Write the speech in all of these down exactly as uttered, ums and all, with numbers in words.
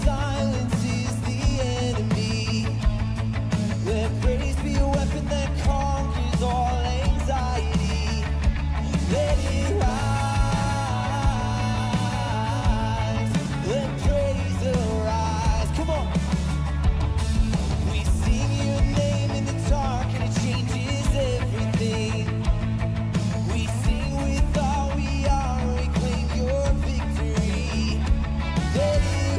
silences the enemy. Let praise be a weapon that conquers all anxiety. Let it rise. Let praise arise. Come on. We sing your name in the dark and it changes everything. We sing with all we are, we claim your victory. Let it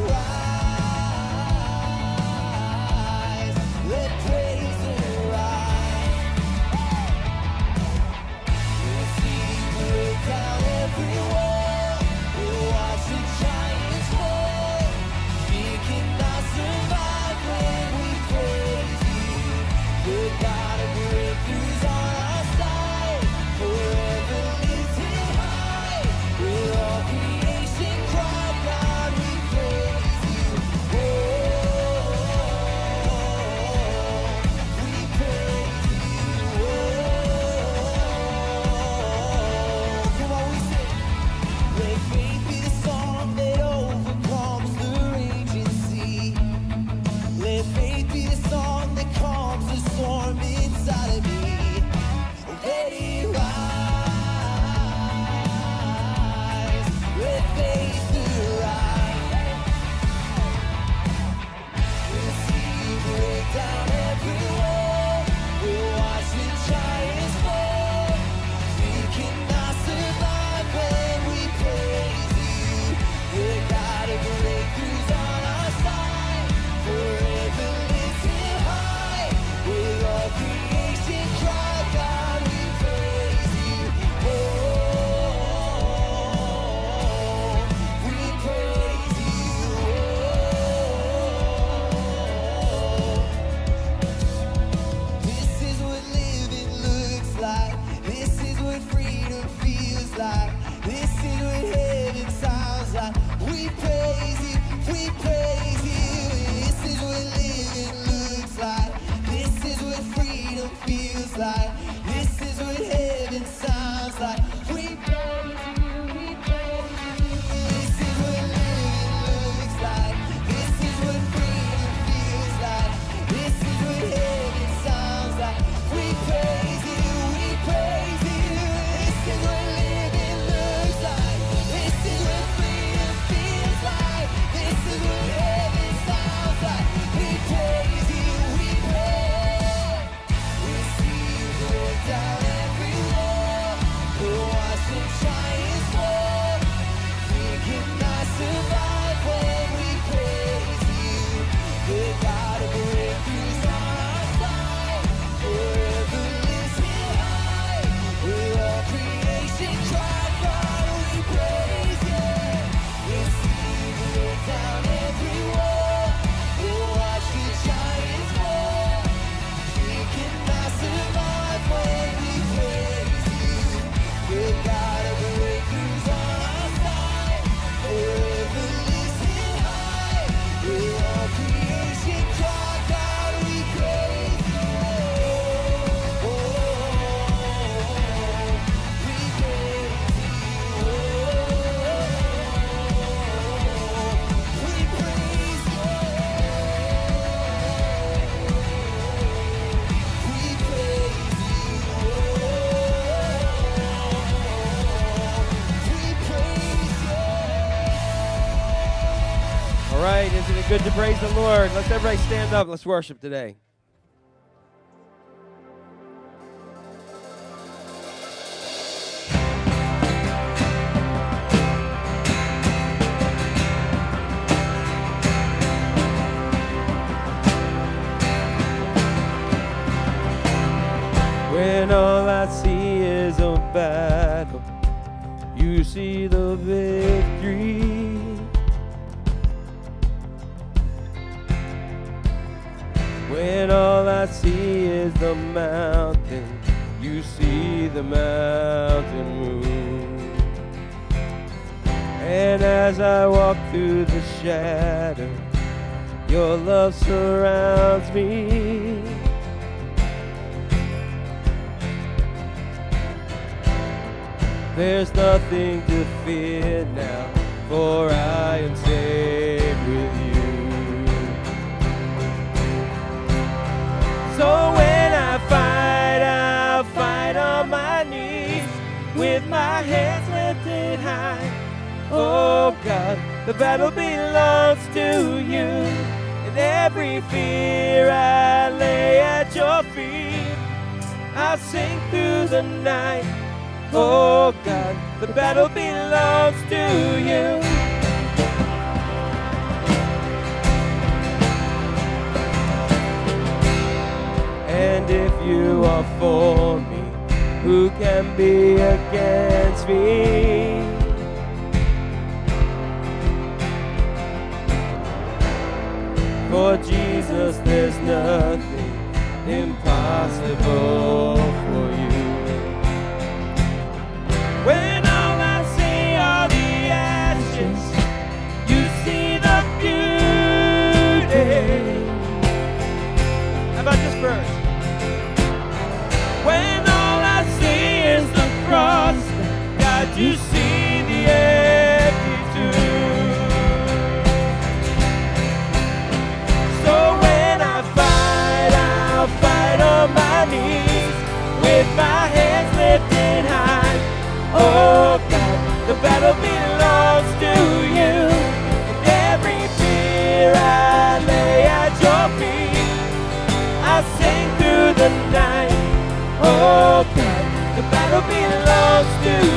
rise. Let praise arise. We'll see you break down every wall. We'll watch the giants fall. Fear cannot survive when we praise you. The God of breakthroughs on our side. Forever lifted high. With all creation cry, God, we praise you. Oh, we praise you. Oh, come on, we sing. Let faith be the song that overcomes the raging sea. Let faith be the song that calms the storm inside of me. Let it rise. Let faith arise. We'll see you break down every wall. We'll watch the giants fall. Fear cannot survive when we praise you. The God of breakthroughs on our side. Forever lifted high. With all creation cry, God, we praise you. Oh, we praise you. Oh, this is what living looks like. This is what freedom feels like. This is what heaven sounds like. We praise you, we praise you. This is what living looks like. This is what freedom feels like. This is what heaven sounds like. We praise you, we praise you. This is what living looks like. This is what freedom feels like. This is what heaven sounds like. We praise you, we praise you. This is what living looks like. This is what freedom feels like. This is what heaven sounds like. We praise you, we praise. We see you break down every wall. We'll watch the giants fall. Fear cannot survive when we praise you. The God of breakthroughs on our side. Forever lifted high. With all creation cry, God, we praise you. We see you break down every wall. We'll watch the giants fall. Fear cannot survive when we praise you. The God of breakthroughs on our side. Forever lifted high. With all creation cry, God, we praise you. Oh, we praise you. Oh, we praise you. We praise you. We praise you. All right, isn't it good to praise the Lord? Let's everybody stand up. Let's worship today. When all I see is a battle, you see the victory. When all I see is the mountain, you see the mountain move. And as I walk through the shadow, your love surrounds me. There's nothing to fear now, for I am safe with you. So when I fight, I'll fight on my knees with my hands lifted high. Oh God, the battle belongs to you, and every fear I lay at your feet. I'll sing through the night. Oh God, the battle belongs to you. And if you are for me, who can be against me? For Jesus, there's nothing impossible for you. When all I see are the ashes, you see the beauty. How about this verse? When all I see is the cross, God, you see the empty tomb. So when I fight, I'll fight on my knees with my hands lifted high. Oh God, the battle belongs to you, and every fear I lay at your feet. I sing through the night. Oh God, the battle belongs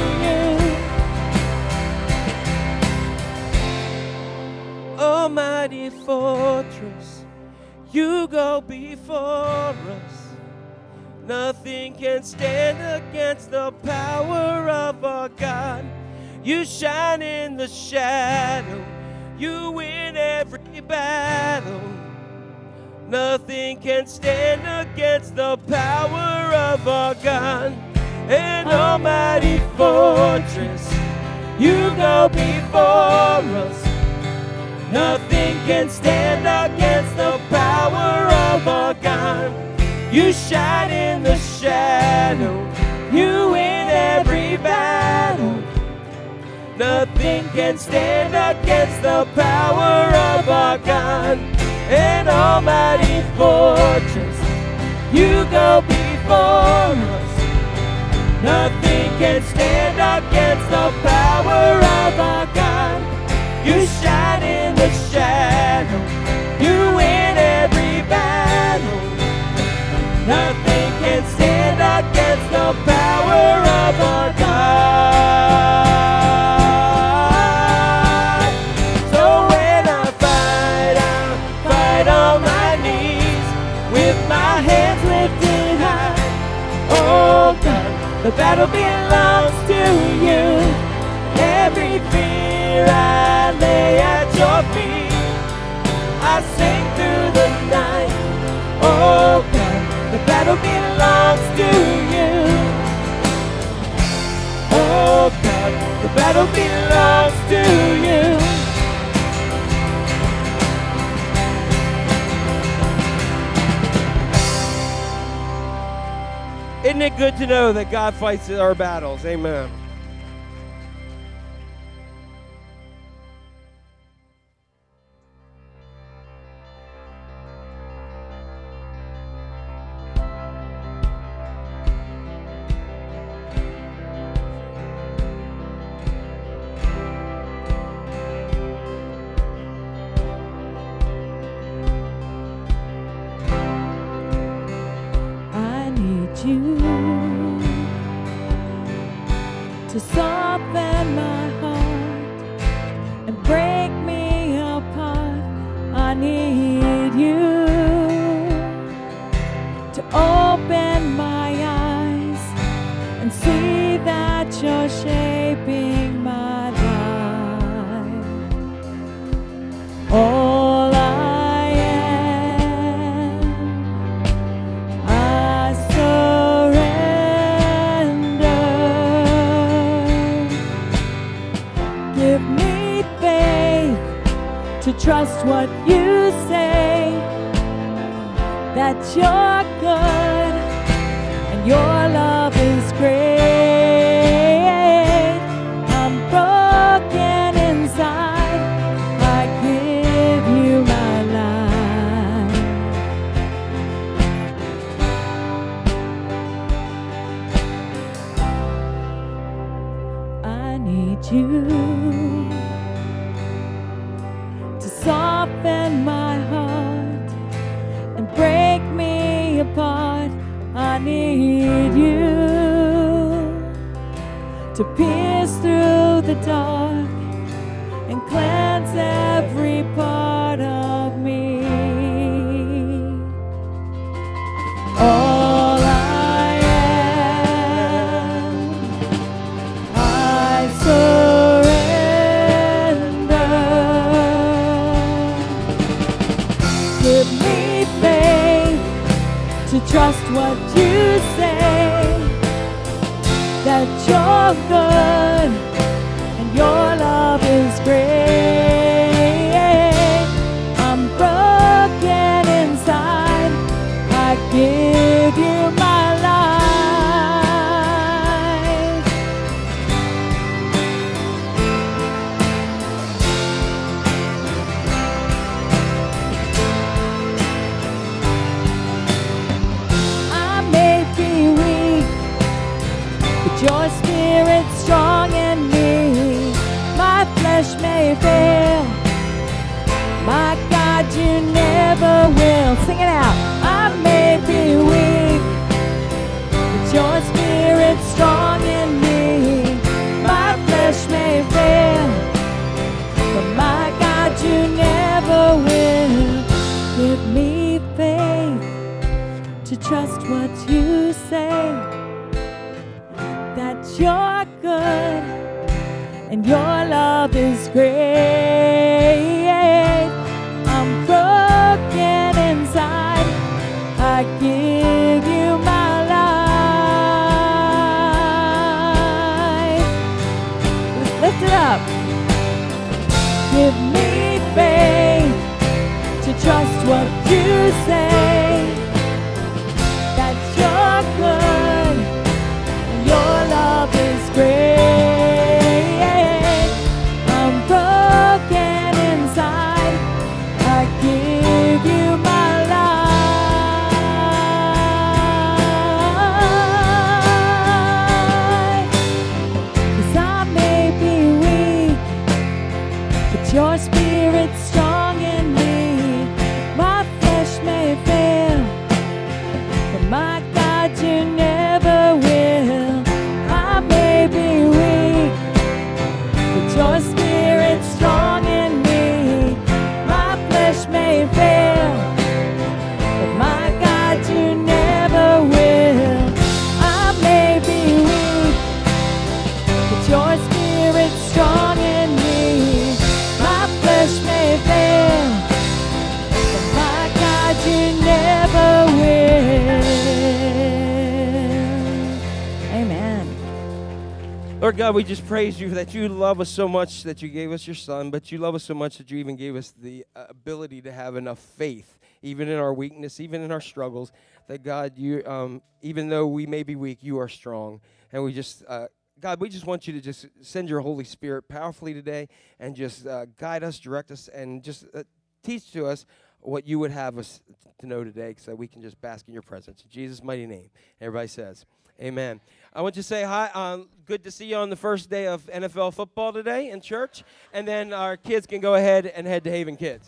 to you. Almighty fortress, you go before us. Nothing can stand against the power of our God. You shine in the shadow, you win every battle. Nothing can stand against the power of our God. An almighty fortress, you go before us. Nothing can stand against the power of our God. You shine in the shadow, you win every battle. Nothing can stand against the power of our God. An almighty fortress, you go before us. Nothing can stand against the power of our God. You shine in the shadow, you win every battle. Nothing can stand against the power of our God. So when I fight, I'll fight on my knees with my hands lifted high. Oh God, the battle belongs to you. Every fear I lay at your feet. I sing through the night. Oh God, the battle belongs to you. Oh God, the battle belongs to you. Isn't it good to know that God fights our battles? Amen. You to soften my heart and break me apart. I need you to open my eyes and see that you're shaping my life. All I to trust what you say, that you're good and your love is great. I'm broken inside, I give you my life. you to soften my heart and break me apart. I need you to pierce through the dark and cleanse every part of me. All I am, I surrender. Give me faith to trust what you say, that you're good and your love is great. I'm broken inside, I give you my life. I may be weak, but your spirit's strong in me. My flesh may fail, my God, you never will. Sing it out. I may be weak, but your spirit's strong in me. My flesh may fail, but my God, you never will. Give me faith to trust what you say, that you're good and your love is great. I'm broken inside, I give you my life. Let's lift it up. Give me faith to trust what you say, that you're good and your love is great. I'm broken inside, I give you my life. 'Cause I may be weak, but your spirit's strong in me. My flesh may fail, but my God, you never will. I may be weak, but your spirit's strong in me. My flesh may fail, but my God, you never will. I may be weak, but your spirit's strong in me. My flesh may fail, but my God, you never will. Amen. Lord God, we just praise you that you love us so much that you gave us your son, but you love us so much that you even gave us the uh, ability to have enough faith, even in our weakness, even in our struggles, that God, you, um, even though we may be weak, you are strong. And we just, uh, God, we just want you to just send your Holy Spirit powerfully today and just uh, guide us, direct us, and just uh, teach to us what you would have us to know today so that we can just bask in your presence. In Jesus' mighty name, everybody says, amen. I want you to say hi. Um, good to see you on the first day of N F L football today in church. And then our kids can go ahead and head to Haven Kids.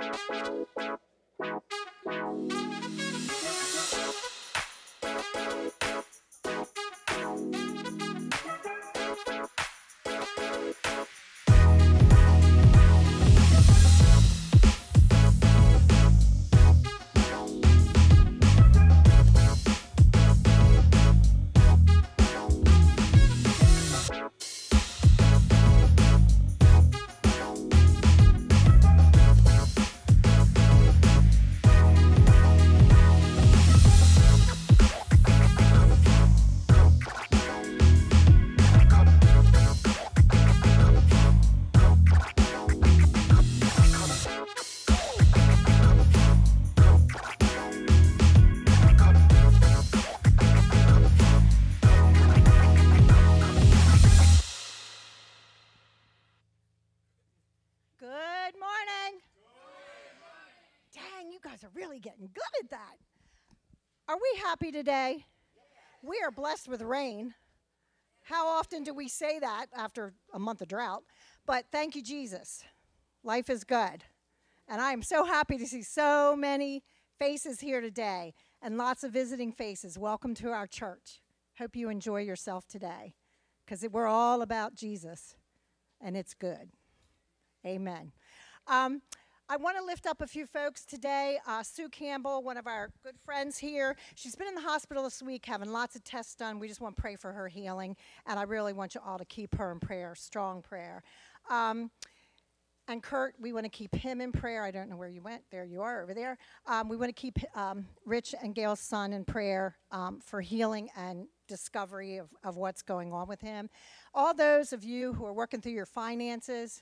Good morning. Dang, you guys are really getting good at that. Are we happy today? We are blessed with rain. How often do we say that after a month of drought? But thank you, Jesus. Life is good. And I am so happy to see so many faces here today and lots of visiting faces. Welcome to our church. Hope you enjoy yourself today because we're all about Jesus and it's good. Amen. Um, I want to lift up a few folks today. Uh, Sue Campbell, one of our good friends here. She's been in the hospital this week having lots of tests done. We just want to pray for her healing, and I really want you all to keep her in prayer, strong prayer. Um, and Kurt, we want to keep him in prayer. I don't know where you went. There you are over there. Um, we want to keep um, Rich and Gail's son in prayer um, for healing and discovery of, of what's going on with him. All those of you who are working through your finances,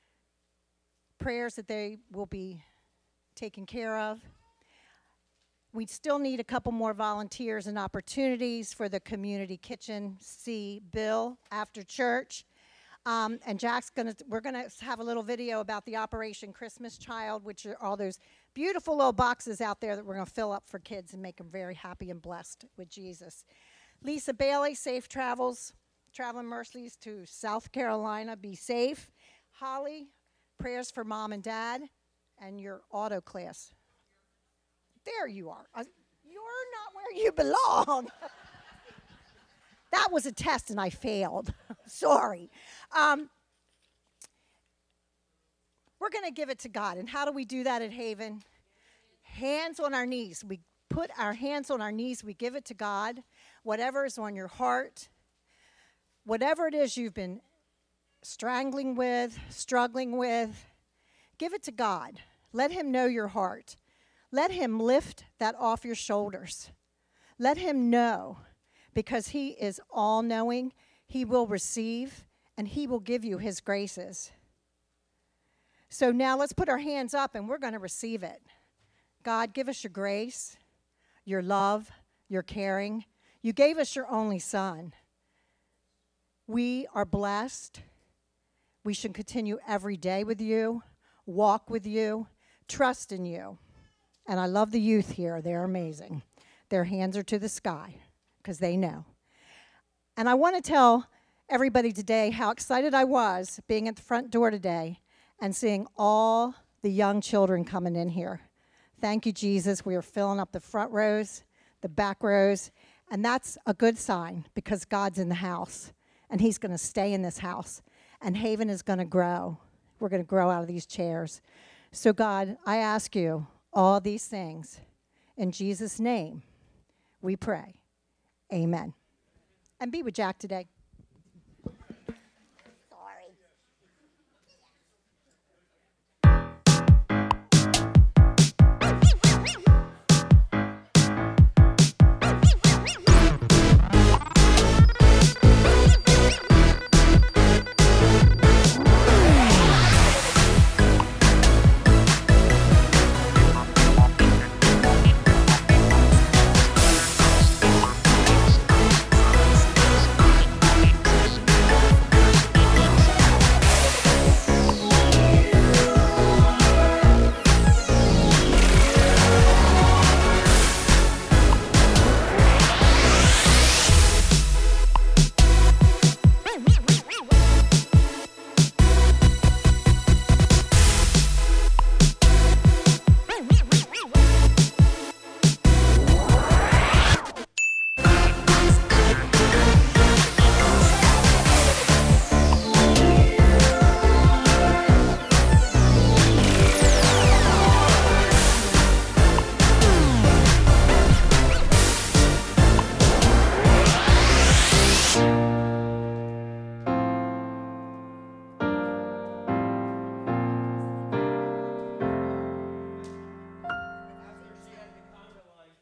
prayers that they will be taken care of. We still need a couple more volunteers and opportunities for the community kitchen C bill after church. Um, and Jack's gonna, we're gonna have a little video about the Operation Christmas Child, which are all those beautiful little boxes out there that we're gonna fill up for kids and make them very happy and blessed with Jesus. Lisa Bailey, safe travels, traveling mercies to South Carolina, be safe. Holly, prayers for mom and dad and your auto class. There you are. Uh, you're not where you belong. That was a test and I failed. Sorry. Um, we're going to give it to God. And how do we do that at Haven? Hands on our knees. We put our hands on our knees. We give it to God. Whatever is on your heart, whatever it is you've been strangling with, struggling with, give it to God. Let him know your heart. Let him lift that off your shoulders. Let him know, because he is all-knowing. He will receive, and he will give you his graces. So now let's put our hands up, and we're going to receive it. God, give us your grace, your love, your caring. You gave us your only son. We are blessed. We should continue every day with you, walk with you, trust in you. And I love the youth here. They're amazing. Their hands are to the sky because they know. And I want to tell everybody today how excited I was being at the front door today and seeing all the young children coming in here. Thank you, Jesus. We are filling up the front rows, the back rows, and that's a good sign because God's in the house, and he's going to stay in this house. And Haven is going to grow. We're going to grow out of these chairs. So, God, I ask you all these things. In Jesus' name, we pray. Amen. And be with Jack today.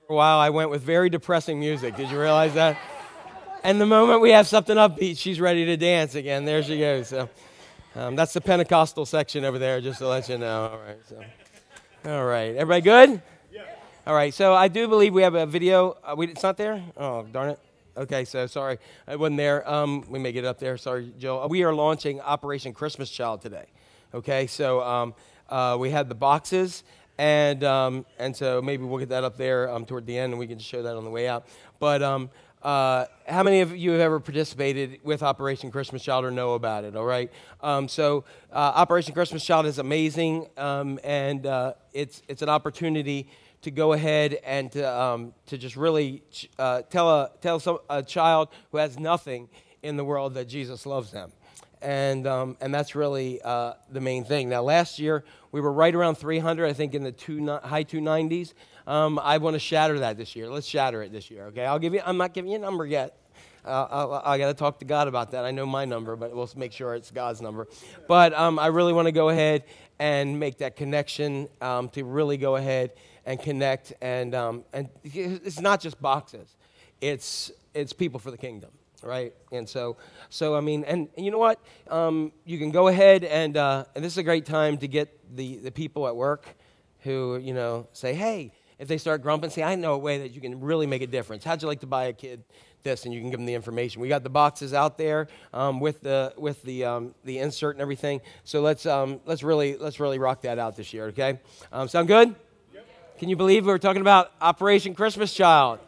For a while, I went with very depressing music. Did you realize that? And the moment we have something upbeat, she's ready to dance again. There she goes. So um, that's the Pentecostal section over there, just to let you know. All right. So, all right. Everybody good? Yeah. All right. So I do believe we have a video. Uh, we, it's not there? Oh, darn it. Okay. So sorry, I wasn't there. Um, we may get it up there. Sorry, Joe. We are launching Operation Christmas Child today. Okay. So um, uh, we had the boxes. And um, and so maybe we'll get that up there um, toward the end, and we can show that on the way out. But um, uh, how many of you have ever participated with Operation Christmas Child or know about it? All right. Um, so uh, Operation Christmas Child is amazing, um, and uh, it's it's an opportunity to go ahead and to um, to just really uh, tell a tell some, a child who has nothing in the world that Jesus loves them. And um, and that's really uh, the main thing. Now, last year, we were right around three hundred, I think in the two, high two nineties. Um, I want to shatter that this year. Let's shatter it this year, okay? I'll give you, I'm not giving you a number yet. Uh, I, I got to talk to God about that. I know my number, but we'll make sure it's God's number. But um, I really want to go ahead and make that connection um, to really go ahead and connect. And um, and it's not just boxes. It's it's people for the kingdom. Right, and so, so I mean, and, and you know what? Um, you can go ahead and, uh, and this is a great time to get the, the people at work who, you know, say, hey, if they start grumping, say, I know a way that you can really make a difference. How'd you like to buy a kid this? And you can give them the information. We got the boxes out there um, with the with the um, the insert and everything. So let's um, let's really let's really rock that out this year. Okay, um, sound good? Yep. Can you believe we're talking about Operation Christmas Child?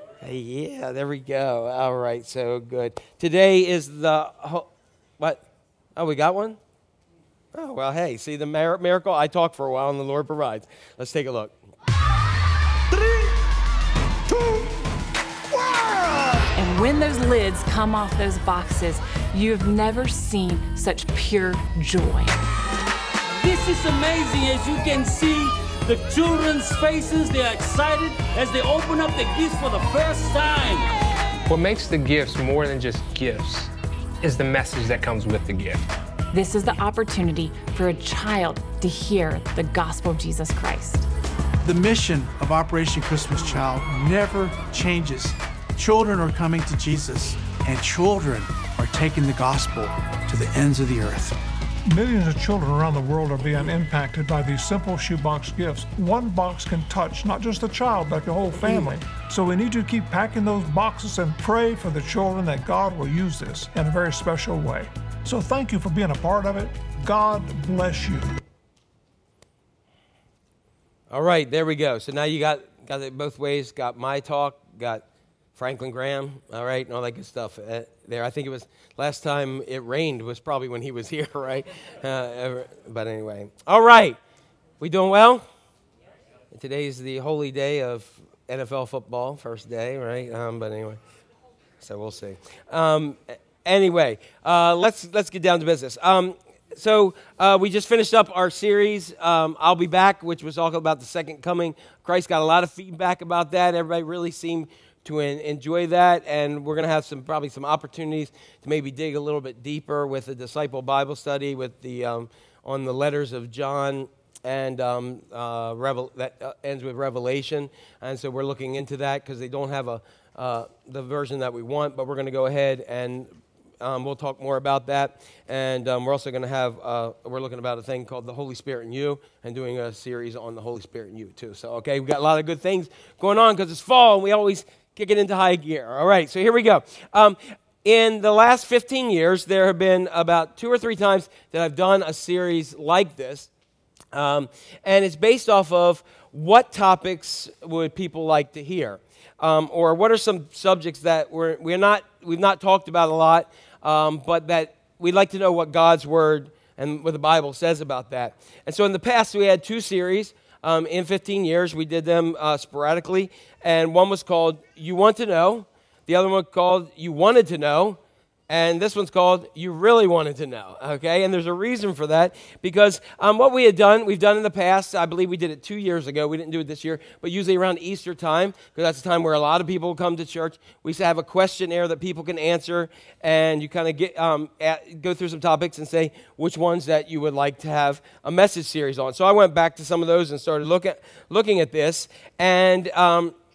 Yeah, there we go. All right, so good. Today is the, ho- what? Oh, we got one? Oh, well, hey, see the mir- miracle? I talk for a while and the Lord provides. Let's take a look. Three, two, one! And when those lids come off those boxes, you've never seen such pure joy. This is amazing. As you can see, the children's faces, they are excited as they open up the gifts for the first time. What makes the gifts more than just gifts is the message that comes with the gift. This is the opportunity for a child to hear the gospel of Jesus Christ. The mission of Operation Christmas Child never changes. Children are coming to Jesus, and children are taking the gospel to the ends of the earth. Millions of children around the world are being impacted by these simple shoebox gifts. One box can touch not just the child, but the whole family. So we need to keep packing those boxes and pray for the children that God will use this in a very special way. So thank you for being a part of it. God bless you. All right, there we go. So now you got, got it both ways. Got my talk, got Franklin Graham, all right, and all that good stuff uh, there. I think it was last time it rained was probably when he was here, right? Uh, but anyway, all right. We doing well? Today's the holy day of N F L football, first day, right? Um, but anyway, so we'll see. Um, anyway, uh, let's let's get down to business. Um, so uh, we just finished up our series, um, I'll Be Back, which was all about the second coming. Christ got a lot of feedback about that. Everybody really seemed to enjoy that, and we're going to have some probably some opportunities to maybe dig a little bit deeper with the disciple Bible study with the um, on the letters of John and um, uh, Revel- that uh, ends with Revelation, and so we're looking into that because they don't have a uh, the version that we want, but we're going to go ahead and um, we'll talk more about that, and um, we're also going to have uh, we're looking about a thing called the Holy Spirit in You, and doing a series on the Holy Spirit in You too. So okay, we've got a lot of good things going on because it's fall, and we always kick it into high gear. All right, so here we go. Um, in the last fifteen years, there have been about two or three times that I've done a series like this, um, and it's based off of what topics would people like to hear, um, or what are some subjects that we're we're not we've not talked about a lot, um, but that we'd like to know what God's Word and what the Bible says about that. And so in the past, we had two series. Um, in fifteen years, we did them uh, sporadically, and one was called You Want to Know, the other one called You Wanted to Know, and this one's called You Really Wanted to Know, okay? And there's a reason for that, because um, what we had done, we've done in the past, I believe we did it two years ago, we didn't do it this year, but usually around Easter time, because that's the time where a lot of people come to church, we used to have a questionnaire that people can answer, and you kind of get um, at, go through some topics and say which ones that you would like to have a message series on. So I went back to some of those and started look at, looking at this, and um,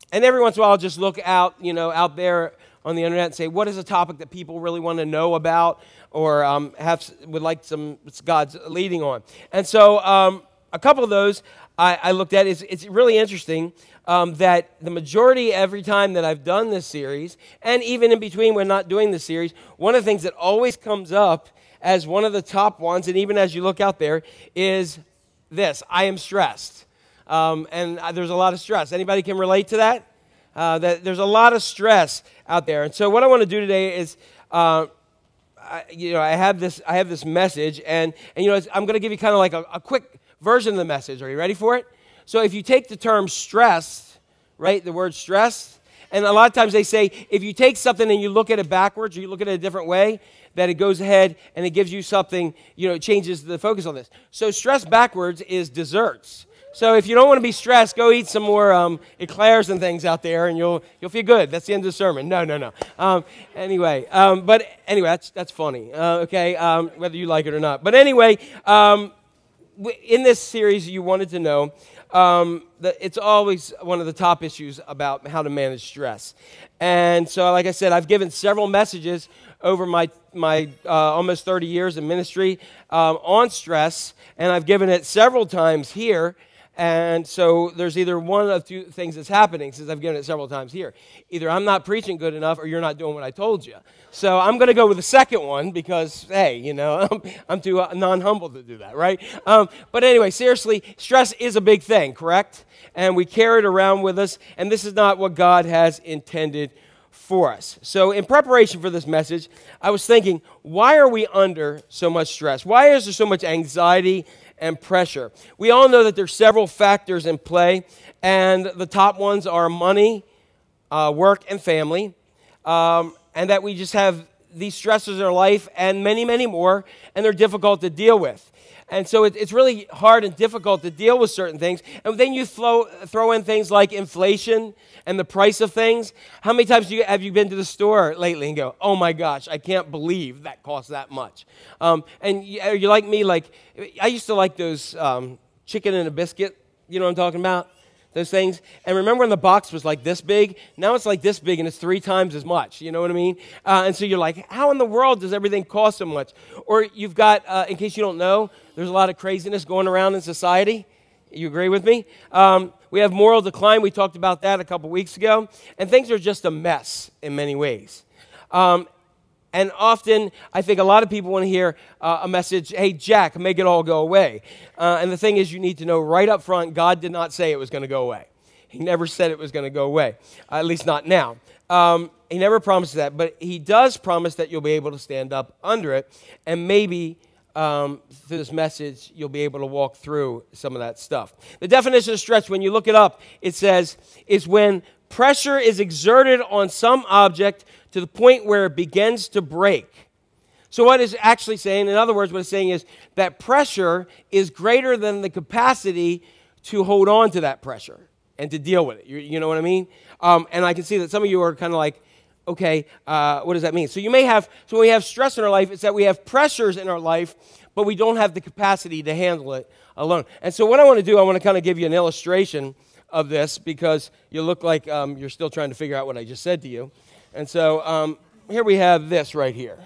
and every once in a while I'll just look out, you know, out there on the internet and say, what is a topic that people really want to know about or um, have would like some God's leading on? And so um, a couple of those I, I looked at. It's, it's really interesting um, that the majority every time that I've done this series, and even in between when not doing the series, one of the things that always comes up as one of the top ones, and even as you look out there, is this: I am stressed. Um, and there's a lot of stress. Anybody can relate to that? Uh, that there's a lot of stress out there. And so what I want to do today is, uh, I, you know, I have this, I have this message, and and you know, I'm going to give you kind of like a, a quick version of the message. Are you ready for it? So if you take the term stress, right, the word stress, and a lot of times they say if you take something and you look at it backwards, or you look at it a different way, that it goes ahead and it gives you something, you know, it changes the focus on this. So stress backwards is desserts. So if you don't want to be stressed, go eat some more um, eclairs and things out there, and you'll you'll feel good. That's the end of the sermon. No, no, no. Um, anyway, um, but anyway, that's that's funny. Uh, okay, um, whether you like it or not. But anyway, um, w- in this series, you wanted to know um, that it's always one of the top issues about how to manage stress. And so, like I said, I've given several messages over my my uh, almost thirty years in ministry um, on stress, and I've given it several times here. And so there's either one of two things that's happening since I've given it several times here. Either I'm not preaching good enough or you're not doing what I told you. So I'm going to go with the second one because, hey, you know, I'm, I'm too uh, non-humble to do that, right? Um, but anyway, seriously, stress is a big thing, correct? And we carry it around with us, and this is not what God has intended for us. So in preparation for this message, I was thinking, why are we under so much stress? Why is there so much anxiety and pressure? We all know that there's several factors in play, and the top ones are money, uh, work, and family, um, and that we just have these stresses in our life and many, many more, and they're difficult to deal with. And so it, it's really hard and difficult to deal with certain things. And then you throw, throw in things like inflation and the price of things. How many times do you, have you been to the store lately and go, oh my gosh, I can't believe that costs that much? Um, and you, are you like me? Like I used to like those um, chicken and a biscuit, you know what I'm talking about? Those things. And remember when the box was like this big? Now it's like this big and it's three times as much. You know what I mean? Uh, and so you're like, how in the world does everything cost so much? Or you've got, uh, in case you don't know, there's a lot of craziness going around in society. You agree with me? Um, we have moral decline. We talked about that a couple weeks ago. And things are just a mess in many ways. Um, and often, I think a lot of people want to hear uh, a message, hey, Jack, make it all go away. Uh, and the thing is, you need to know right up front, God did not say it was going to go away. He never said it was going to go away, uh, at least not now. Um, he never promised that, but he does promise that you'll be able to stand up under it, and maybe um, through this message, you'll be able to walk through some of that stuff. The definition of stress, when you look it up, it says, is when pressure is exerted on some object to the point where it begins to break. So what it's actually saying, in other words, what it's saying is that pressure is greater than the capacity to hold on to that pressure and to deal with it. You, you know what I mean? Um, and I can see that some of you are kind of like, okay, uh, what does that mean? So you may have, so when we have stress in our life, it's that we have pressures in our life, but we don't have the capacity to handle it alone. And so what I want to do, I want to kind of give you an illustration of this because you look like um, you're still trying to figure out what I just said to you. And so um, here we have this right here.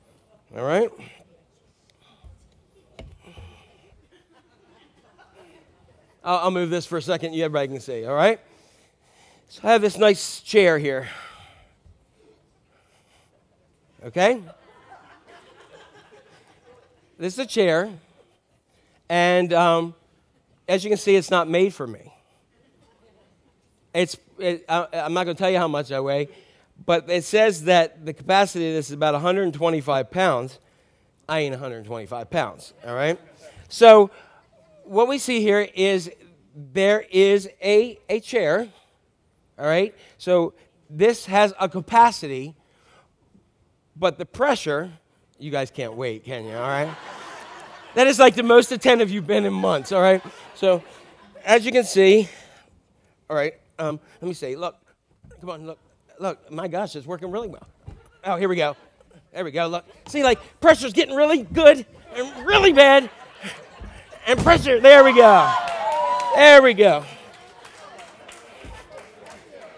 All right? I'll, I'll move this for a second. You everybody can see. All right? So I have this nice chair here. Okay? This is a chair. And um, as you can see, it's not made for me. It's. It, I, I'm not going to tell you how much I weigh. But it says that the capacity of this is about one hundred twenty-five pounds. I ain't one hundred twenty-five pounds, all right? So what we see here is there is a, a chair, all right? So this has a capacity, but the pressure, you guys can't wait, can you, all right? That is like the most attentive you've been in months, all right? So as you can see, all right, um, let me see, look, come on, look. Look, my gosh, it's working really well. Oh, here we go. There we go, look. See, like, pressure's getting really good and really bad. And pressure, there we go. There we go.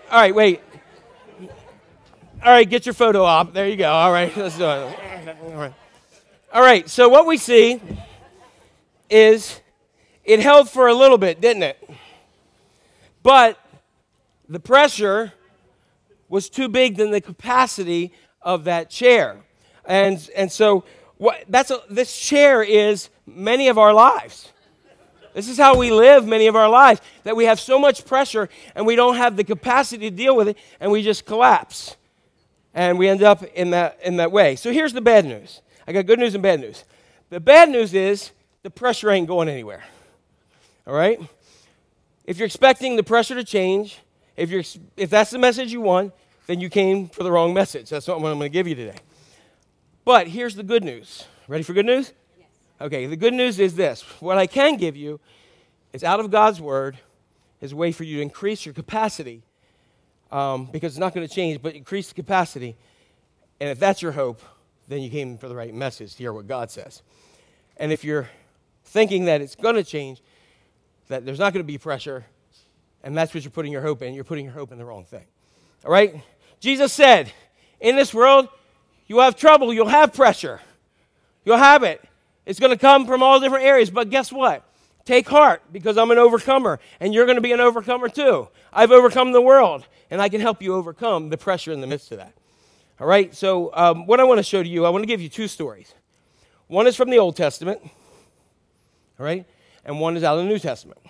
All right, wait. All right, get your photo op. There you go. All right, let's do it. All right. All right, so what we see is it held for a little bit, didn't it? But the pressure was too big than the capacity of that chair. And, and so what, that's a, this chair is many of our lives. This is how we live many of our lives, that we have so much pressure and we don't have the capacity to deal with it, and we just collapse. And we end up in that, in that way. So here's the bad news. I got good news and bad news. The bad news is the pressure ain't going anywhere. All right? If you're expecting the pressure to change, if, you're, if that's the message you want, then you came for the wrong message. That's what I'm going to give you today. But here's the good news. Ready for good news? Yes. Okay, the good news is this. What I can give you is out of God's Word is a way for you to increase your capacity, um, because it's not going to change, but increase the capacity. And if that's your hope, then you came for the right message to hear what God says. And if you're thinking that it's going to change, that there's not going to be pressure, and that's what you're putting your hope in, you're putting your hope in the wrong thing. All right? Jesus said, in this world, you'll have trouble, you'll have pressure. You'll have it. It's going to come from all different areas, but guess what? Take heart, because I'm an overcomer, and you're going to be an overcomer too. I've overcome the world, and I can help you overcome the pressure in the midst of that. All right? So um, what I want to show to you, I want to give you two stories. One is from the Old Testament, all right? And one is out of the New Testament.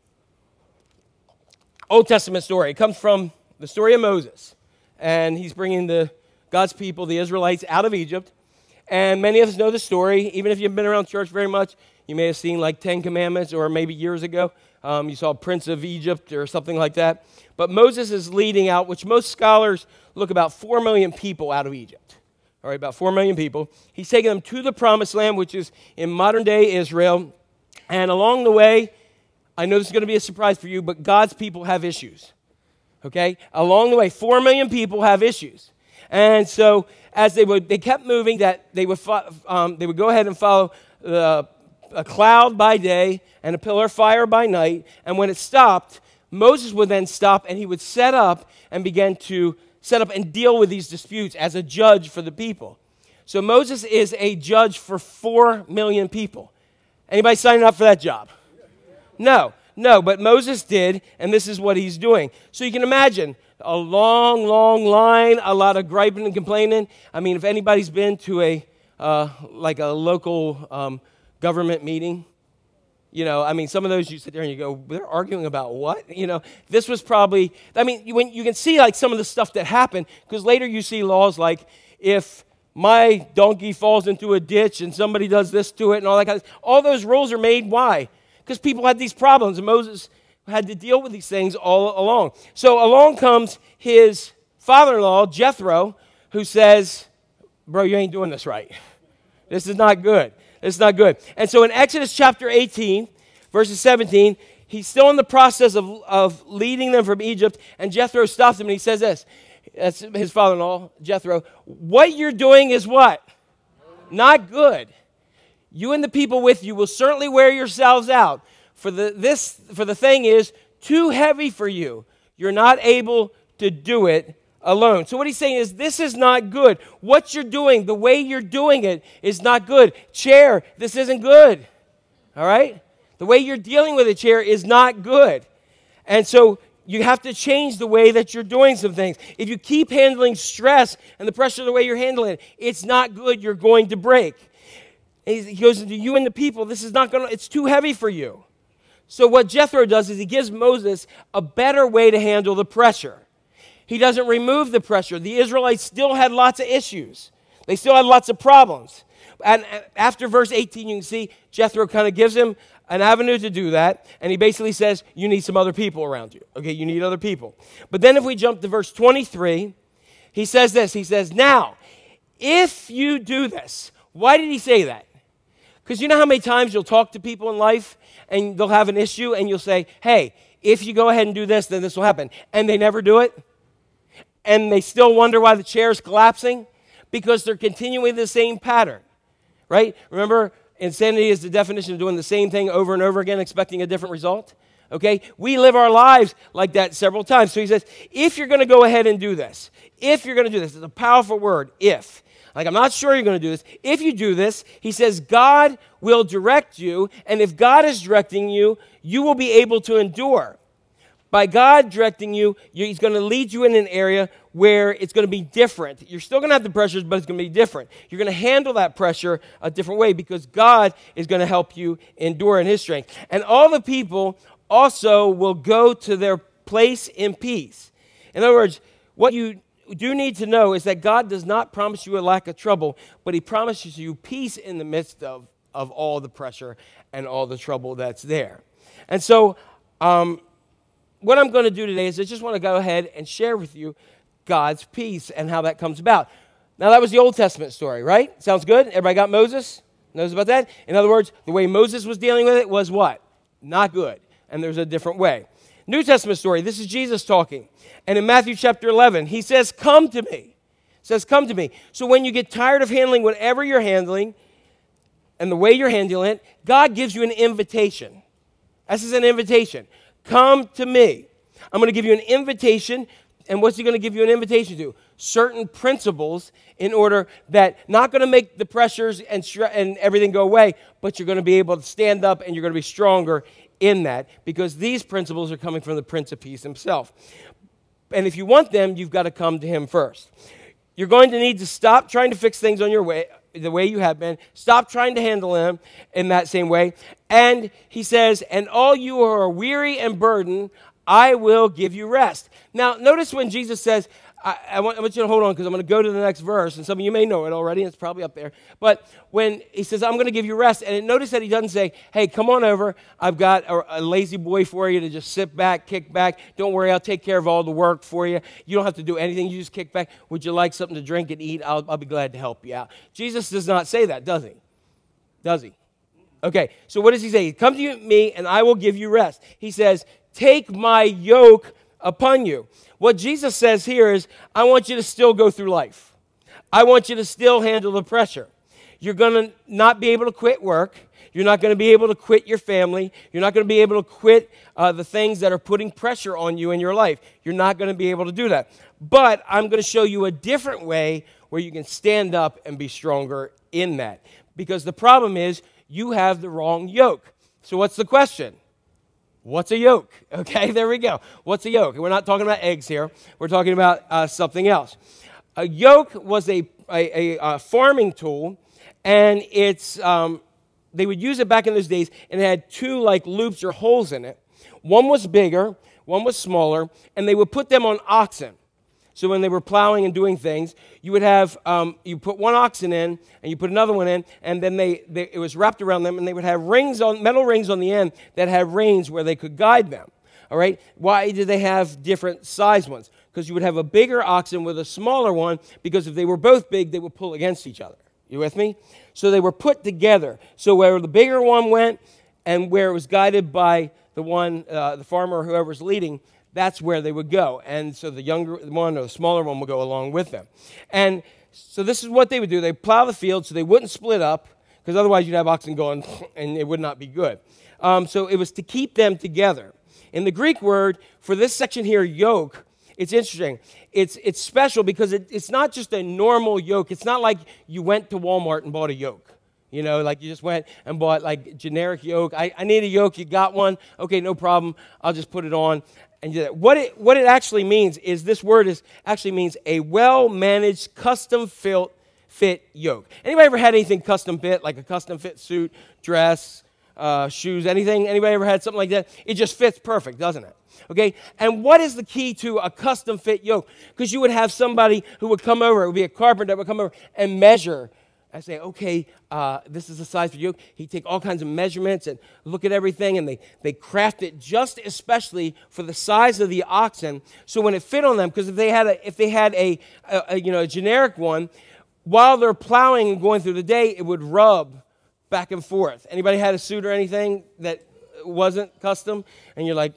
Old Testament story. It comes from the story of Moses. And he's bringing the God's people, the Israelites, out of Egypt. And many of us know the story. Even if you've been around church very much, you may have seen like Ten Commandments, or maybe years ago, um, you saw Prince of Egypt or something like that. But Moses is leading out, which most scholars look about four million people out of Egypt. All right, about four million people. He's taking them to the Promised Land, which is in modern-day Israel. And along the way, I know this is going to be a surprise for you, but God's people have issues. Okay? Along the way, four million people have issues. And so as they would, they kept moving, that they would, um, they would go ahead and follow the, a cloud by day and a pillar of fire by night. And when it stopped, Moses would then stop, and he would set up and begin to set up and deal with these disputes as a judge for the people. So Moses is a judge for four million people. Anybody signing up for that job? No, no, but Moses did, and this is what he's doing. So you can imagine a long, long line, a lot of griping and complaining. I mean, if anybody's been to a, uh, like a local um, government meeting, you know, I mean, some of those you sit there and you go, they're arguing about what? You know, this was probably, I mean, you, when you can see like some of the stuff that happened, because later you see laws like if my donkey falls into a ditch and somebody does this to it and all that kind of stuff. All those rules are made. Why? Because people had these problems, and Moses had to deal with these things all along. So along comes his father-in-law, Jethro, who says, bro, you ain't doing this right. This is not good. This is not good. And so in Exodus chapter eighteen, verses seventeen, he's still in the process of, of leading them from Egypt, and Jethro stops him and he says this. That's his father-in-law, Jethro. What you're doing is what? Not good. You and the people with you will certainly wear yourselves out. For the this for the thing is too heavy for you. You're not able to do it alone. So what he's saying is this is not good. What you're doing, the way you're doing it is not good. Chair, this isn't good. All right? The way you're dealing with a chair is not good. And so you have to change the way that you're doing some things. If you keep handling stress and the pressure the way you're handling it, it's not good. You're going to break. And he goes into you and the people. This is not going to, it's too heavy for you. So what Jethro does is he gives Moses a better way to handle the pressure. He doesn't remove the pressure. The Israelites still had lots of issues. They still had lots of problems. And after verse eighteen, you can see Jethro kind of gives him an avenue to do that, and he basically says, you need some other people around you. Okay, you need other people. But then if we jump to verse twenty-three, he says this. He says, now, if you do this, why did he say that? Because you know how many times you'll talk to people in life, and they'll have an issue, and you'll say, hey, if you go ahead and do this, then this will happen. And they never do it. And they still wonder why the chair is collapsing, because they're continuing the same pattern, right? Remember, insanity is the definition of doing the same thing over and over again, expecting a different result. Okay? We live our lives like that several times. So he says, if you're going to go ahead and do this, if you're going to do this, it's a powerful word, if. Like, I'm not sure you're going to do this. If you do this, he says, God will direct you, and if God is directing you, you will be able to endure. By God directing you, he's going to lead you in an area where it's going to be different. You're still going to have the pressures, but it's going to be different. You're going to handle that pressure a different way because God is going to help you endure in his strength. And all the people also will go to their place in peace. In other words, what you do need to know is that God does not promise you a lack of trouble, but he promises you peace in the midst of, of all the pressure and all the trouble that's there. And so, um, what I'm going to do today is I just want to go ahead and share with you God's peace and how that comes about. Now, that was the Old Testament story, right? Sounds good? Everybody got Moses? Knows about that? In other words, the way Moses was dealing with it was what? Not good. And there's a different way. New Testament story, this is Jesus talking. And in Matthew chapter eleven, he says, come to me. He says, come to me. So when you get tired of handling whatever you're handling and the way you're handling it, God gives you an invitation. This is an invitation. Come to me. I'm going to give you an invitation. And what's he going to give you an invitation to? Certain principles in order that not going to make the pressures and, stre- and everything go away, but you're going to be able to stand up and you're going to be stronger in that because these principles are coming from the Prince of Peace himself. And if you want them, you've got to come to him first. You're going to need to stop trying to fix things on your way, the way you have been. Stop trying to handle them in that same way. And he says, and all you who are weary and burdened, I will give you rest. Now, notice when Jesus says, I, I, want, I want you to hold on because I'm going to go to the next verse, and some of you may know it already, and it's probably up there. But when he says, I'm going to give you rest, and notice that he doesn't say, hey, come on over. I've got a, a lazy boy for you to just sit back, kick back. Don't worry, I'll take care of all the work for you. You don't have to do anything. You just kick back. Would you like something to drink and eat? I'll, I'll be glad to help you out. Jesus does not say that, does he? Does he? Okay, so what does he say? Come to me, and I will give you rest. He says, take my yoke upon you. What Jesus says here is, I want you to still go through life. I want you to still handle the pressure. You're going to not be able to quit work. You're not going to be able to quit your family. You're not going to be able to quit uh, the things that are putting pressure on you in your life. You're not going to be able to do that. But I'm going to show you a different way where you can stand up and be stronger in that. Because the problem is, you have the wrong yoke. So what's the question? What's a yoke? Okay, there we go. What's a yoke? We're not talking about eggs here. We're talking about uh, something else. A yoke was a, a, a, a farming tool, and it's um, they would use it back in those days, and it had two like loops or holes in it. One was bigger, one was smaller, and they would put them on oxen. So when they were plowing and doing things, you would have, um, you put one oxen in, and you put another one in, and then they, they, it was wrapped around them, and they would have rings on, metal rings on the end that had reins where they could guide them. All right? Why did they have different size ones? Because you would have a bigger oxen with a smaller one, because if they were both big, they would pull against each other. You with me? So they were put together. So where the bigger one went, and where it was guided by the one, uh, the farmer or whoever's leading, that's where they would go. And so the younger one or the smaller one would go along with them. And so this is what they would do. They plow the field so they wouldn't split up, because otherwise you'd have oxen going and it would not be good. Um, so it was to keep them together. In the Greek word for this section here, yoke, it's interesting. It's it's special because it, it's not just a normal yoke. It's not like you went to Walmart and bought a yoke. You know, like you just went and bought like generic yoke. I, I need a yoke. You got one. Okay, no problem. I'll just put it on. And do that. What it what it actually means is this word is actually means a well-managed, custom-fit fit yoke. Anybody ever had anything custom fit, like a custom fit suit, dress, uh, shoes, anything? Anybody ever had something like that? It just fits perfect, doesn't it? Okay. And what is the key to a custom fit yoke? Because you would have somebody who would come over. It would be a carpenter that would come over and measure. I say, okay, uh, this is the size for yoke. He'd take all kinds of measurements and look at everything, and they, they craft it just especially for the size of the oxen. So when it fit on them, because if they had a if they had a, a, a you know a generic one, while they're plowing and going through the day, it would rub back and forth. Anybody had a suit or anything that wasn't custom, and you're like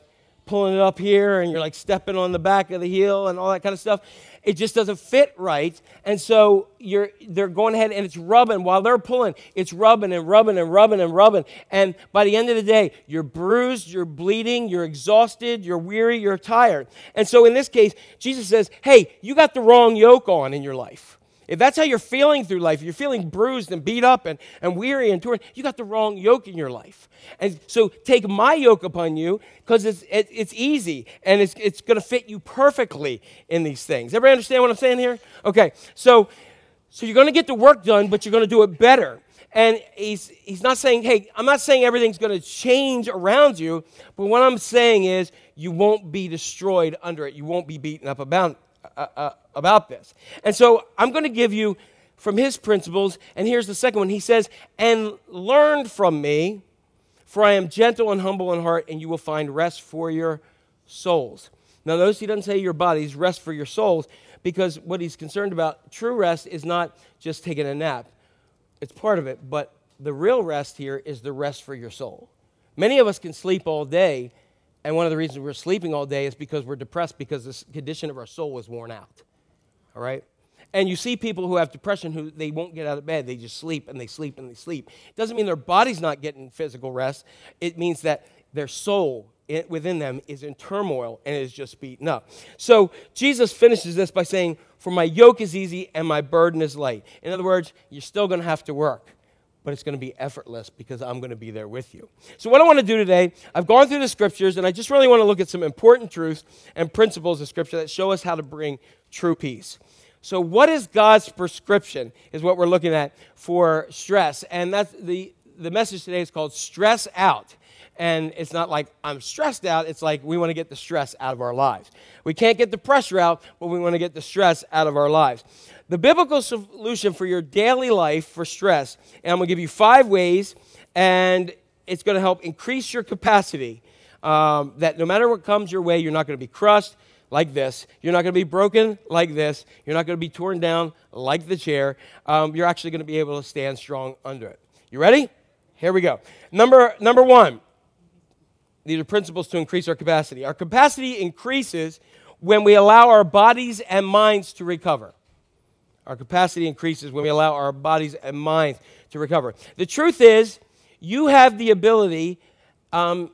pulling it up here and you're like stepping on the back of the heel and all that kind of stuff. It just doesn't fit right. And so you're they're going ahead and it's rubbing. While they're pulling, it's rubbing and rubbing and rubbing and rubbing. And by the end of the day, you're bruised, you're bleeding, you're exhausted, you're weary, you're tired. And so in this case, Jesus says, hey, you got the wrong yoke on in your life. If that's how you're feeling through life, you're feeling bruised and beat up and, and weary and torn, you got the wrong yoke in your life. And so take my yoke upon you because it's it, it's easy and it's it's going to fit you perfectly in these things. Everybody understand what I'm saying here? Okay, so so you're going to get the work done, but you're going to do it better. And he's he's not saying, hey, I'm not saying everything's going to change around you, but what I'm saying is you won't be destroyed under it. You won't be beaten up about uh, uh, about this. And so I'm going to give you from his principles, and here's the second one. He says, and learn from me, for I am gentle and humble in heart, and you will find rest for your souls. Now notice he doesn't say your bodies, rest for your souls, because what he's concerned about, true rest, is not just taking a nap. It's part of it, but the real rest here is the rest for your soul. Many of us can sleep all day, and one of the reasons we're sleeping all day is because we're depressed because the condition of our soul is worn out. All right? And you see people who have depression who they won't get out of bed. They just sleep and they sleep and they sleep. It doesn't mean their body's not getting physical rest. It means that their soul it, within them is in turmoil and is just beaten up. So Jesus finishes this by saying, for my yoke is easy and my burden is light. In other words, you're still going to have to work, but it's going to be effortless because I'm going to be there with you. So what I want to do today, I've gone through the scriptures, and I just really want to look at some important truths and principles of scripture that show us how to bring true peace. So what is God's prescription is what we're looking at for stress. And that's the, the message today is called Stress Out. And it's not like I'm stressed out. It's like we want to get the stress out of our lives. We can't get the pressure out, but we want to get the stress out of our lives. The biblical solution for your daily life for stress, and I'm going to give you five ways, and it's going to help increase your capacity um, that no matter what comes your way, you're not going to be crushed like this. You're not going to be broken like this. You're not going to be torn down like the chair. Um, you're actually going to be able to stand strong under it. You ready? Here we go. Number, number one. These are principles to increase our capacity. Our capacity increases when we allow our bodies and minds to recover. Our capacity increases when we allow our bodies and minds to recover. The truth is, you have the ability, um,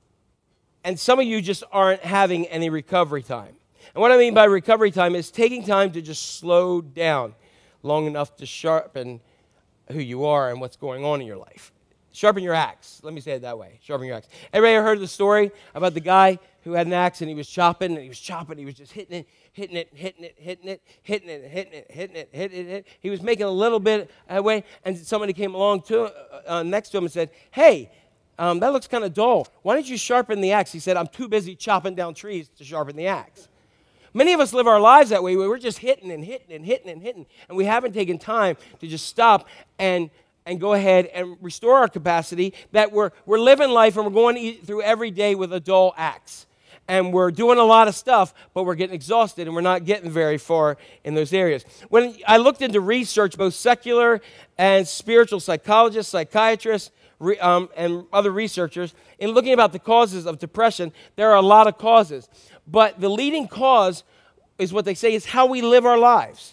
and some of you just aren't having any recovery time. And what I mean by recovery time is taking time to just slow down long enough to sharpen who you are and what's going on in your life. Sharpen your axe. Let me say it that way. Sharpen your axe. Everybody ever heard the story about the guy who had an axe and he was chopping and he was chopping. He was just hitting it, hitting it, hitting it, hitting it, hitting it, hitting it, hitting it, hitting it. Hitting it. He was making a little bit away, and somebody came along to uh, next to him and said, "Hey, um, that looks kind of dull. Why don't you sharpen the axe?" He said, "I'm too busy chopping down trees to sharpen the axe." Many of us live our lives that way, where we're just hitting and hitting and hitting and hitting, and we haven't taken time to just stop and and go ahead and restore our capacity, that we're, we're living life and we're going through every day with a dull axe. And we're doing a lot of stuff, but we're getting exhausted and we're not getting very far in those areas. When I looked into research, both secular and spiritual psychologists, psychiatrists, re, um, and other researchers, in looking about the causes of depression, there are a lot of causes. But the leading cause is what they say is how we live our lives.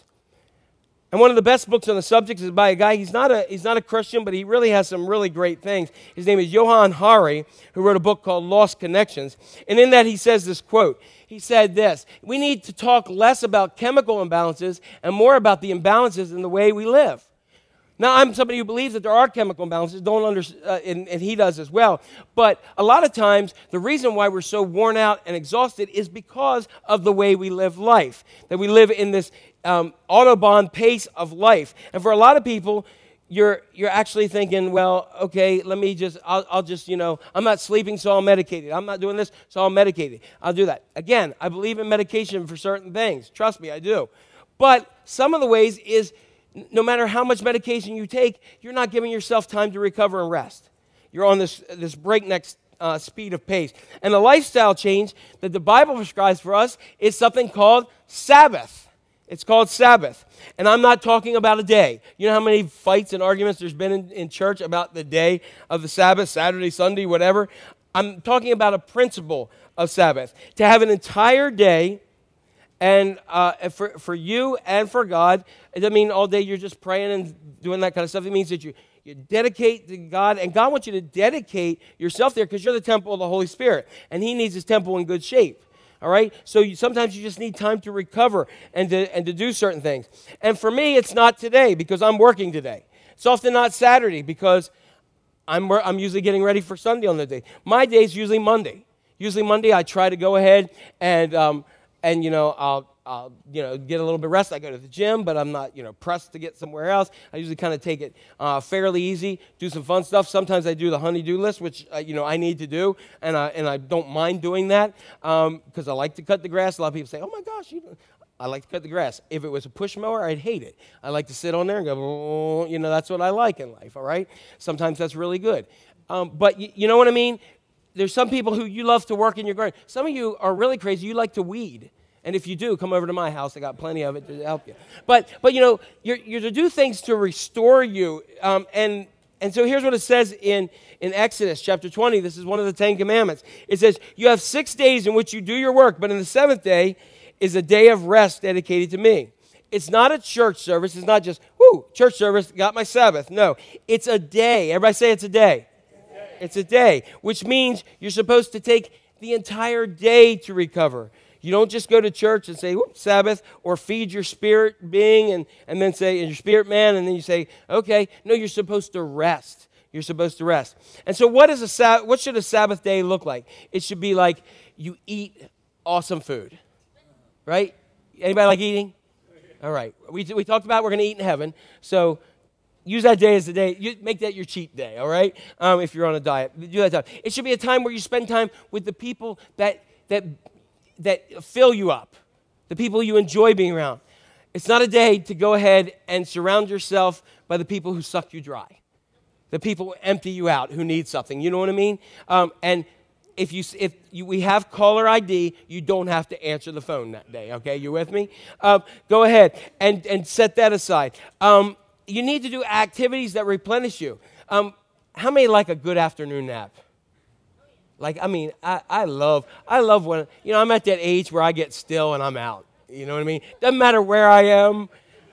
And one of the best books on the subject is by a guy, he's not a, he's not a Christian, but he really has some really great things. His name is Johann Hari, who wrote a book called Lost Connections. And in that he says this quote. He said this, "We need to talk less about chemical imbalances and more about the imbalances in the way we live." Now, I'm somebody who believes that there are chemical imbalances, don't under, uh, and, and he does as well. But a lot of times, the reason why we're so worn out and exhausted is because of the way we live life. That we live in this um, Autobahn pace of life. And for a lot of people, you're you're actually thinking, well, okay, let me just, I'll, I'll just, you know, I'm not sleeping, so I'll medicate it. I'm not doing this, so I'll medicate it. I'll do that. Again, I believe in medication for certain things. Trust me, I do. But some of the ways is, no matter how much medication you take, you're not giving yourself time to recover and rest. You're on this, this breakneck uh, speed of pace. And the lifestyle change that the Bible prescribes for us is something called Sabbath. It's called Sabbath. And I'm not talking about a day. You know how many fights and arguments there's been in, in church about the day of the Sabbath, Saturday, Sunday, whatever? I'm talking about a principle of Sabbath. To have an entire day, and uh, for, for you and for God. It doesn't mean all day you're just praying and doing that kind of stuff. It means that you, you dedicate to God, and God wants you to dedicate yourself there because you're the temple of the Holy Spirit, and he needs his temple in good shape. All right? So you, sometimes you just need time to recover and to, and to do certain things. And for me, it's not today because I'm working today. It's often not Saturday because I'm, I'm usually getting ready for Sunday on the day. My day is usually Monday. Usually Monday I try to go ahead and, um, and you know, I'll, I'll, you know, get a little bit of rest. I go to the gym, but I'm not, you know, pressed to get somewhere else. I usually kind of take it uh, fairly easy, do some fun stuff. Sometimes I do the honey-do list, which, uh, you know, I need to do, and I, and I don't mind doing that because um, I like to cut the grass. A lot of people say, oh, my gosh, you know, I like to cut the grass. If it was a push mower, I'd hate it. I like to sit on there and go, oh, you know, that's what I like in life, all right? Sometimes that's really good. Um, but y- you know what I mean? There's some people who you love to work in your garden. Some of you are really crazy. You like to weed. And if you do, come over to my house. I got plenty of it to help you. But, but you know, you're, you're to do things to restore you. Um, and, and so here's what it says in, in Exodus chapter twenty. This is one of the Ten Commandments. It says, you have six days in which you do your work, but in the seventh day is a day of rest dedicated to me. It's not a church service. It's not just, whoo, church service, got my Sabbath. No, it's a day. Everybody say it's a day. It's a day, which means you're supposed to take the entire day to recover. You don't just go to church and say, whoop, Sabbath, or feed your spirit being and, and then say, and your spirit man, and then you say, okay. No, you're supposed to rest. You're supposed to rest. And so what is a Sab- what should a Sabbath day look like? It should be like you eat awesome food, right? Anybody like eating? All right. We, we talked about we're going to eat in heaven, so use that day as the day. You make that your cheat day, all right? Um, if you're on a diet, do that time. It should be a time where you spend time with the people that that that fill you up, the people you enjoy being around. It's not a day to go ahead and surround yourself by the people who suck you dry, the people who empty you out, who need something. You know what I mean? Um, and if you if you, we have caller I D, you don't have to answer the phone that day. Okay, you with me? Um, go ahead and and set that aside. Um, you need to do activities that replenish you. Um, how many like a good afternoon nap? Like, I mean, I, I love, I love when, you know, I'm at that age where I get still and I'm out. You know what I mean? Doesn't matter where I am.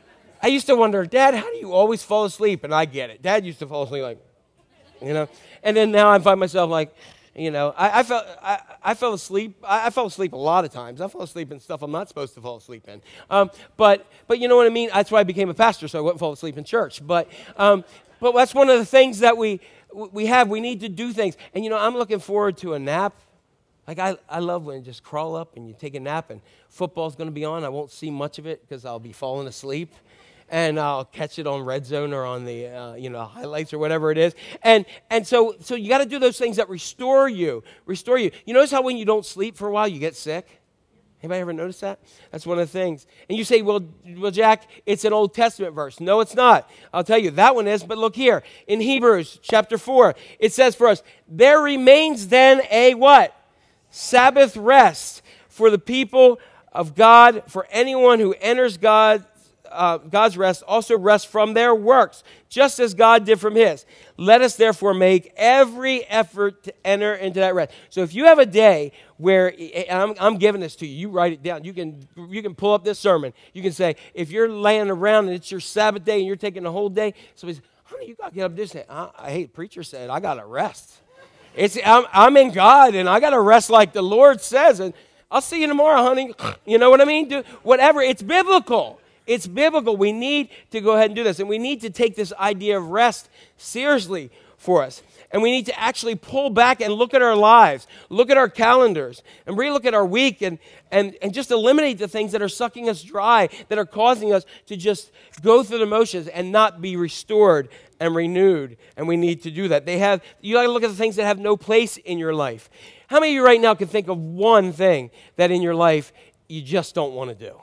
I used to wonder, Dad, how do you always fall asleep? And I get it. Dad used to fall asleep like, you know. And then now I find myself like, you know, I, I fell, I, I fell asleep. I, I fell asleep a lot of times. I fall asleep in stuff I'm not supposed to fall asleep in. Um, but, but you know what I mean? That's why I became a pastor, so I wouldn't fall asleep in church. But, um, but that's one of the things that we. We have, we need to do things. And, you know, I'm looking forward to a nap. Like, I, I love when you just crawl up and you take a nap and football's going to be on. I won't see much of it because I'll be falling asleep. And I'll catch it on Red Zone or on the, uh, you know, highlights or whatever it is. And and so so you got to do those things that restore you, restore you. You notice how when you don't sleep for a while, you get sick? Anybody ever notice that? That's one of the things. And you say, well, well, Jack, it's an Old Testament verse. No, it's not. I'll tell you, that one is. But look here. In Hebrews chapter four, it says for us, there remains then a what? Sabbath rest for the people of God, for anyone who enters God, uh, God's rest, also rest from their works, just as God did from his. Let us therefore make every effort to enter into that rest. So if you have a day where, and I'm, I'm giving this to you, you write it down. You can, you can pull up this sermon. You can say, if you're laying around and it's your Sabbath day and you're taking the whole day, somebody says, honey, you got to get up this day. I, I hate preacher said, I got to rest. It's I'm, I'm in God and I got to rest like the Lord says. And I'll see you tomorrow, honey. You know what I mean? Do whatever. It's biblical. It's biblical. We need to go ahead and do this. And we need to take this idea of rest seriously for us. And we need to actually pull back and look at our lives, look at our calendars, and relook at our week and, and, and just eliminate the things that are sucking us dry, that are causing us to just go through the motions and not be restored and renewed. And we need to do that. They have, you got to look at the things that have no place in your life. How many of you right now can think of one thing that in your life you just don't want to do?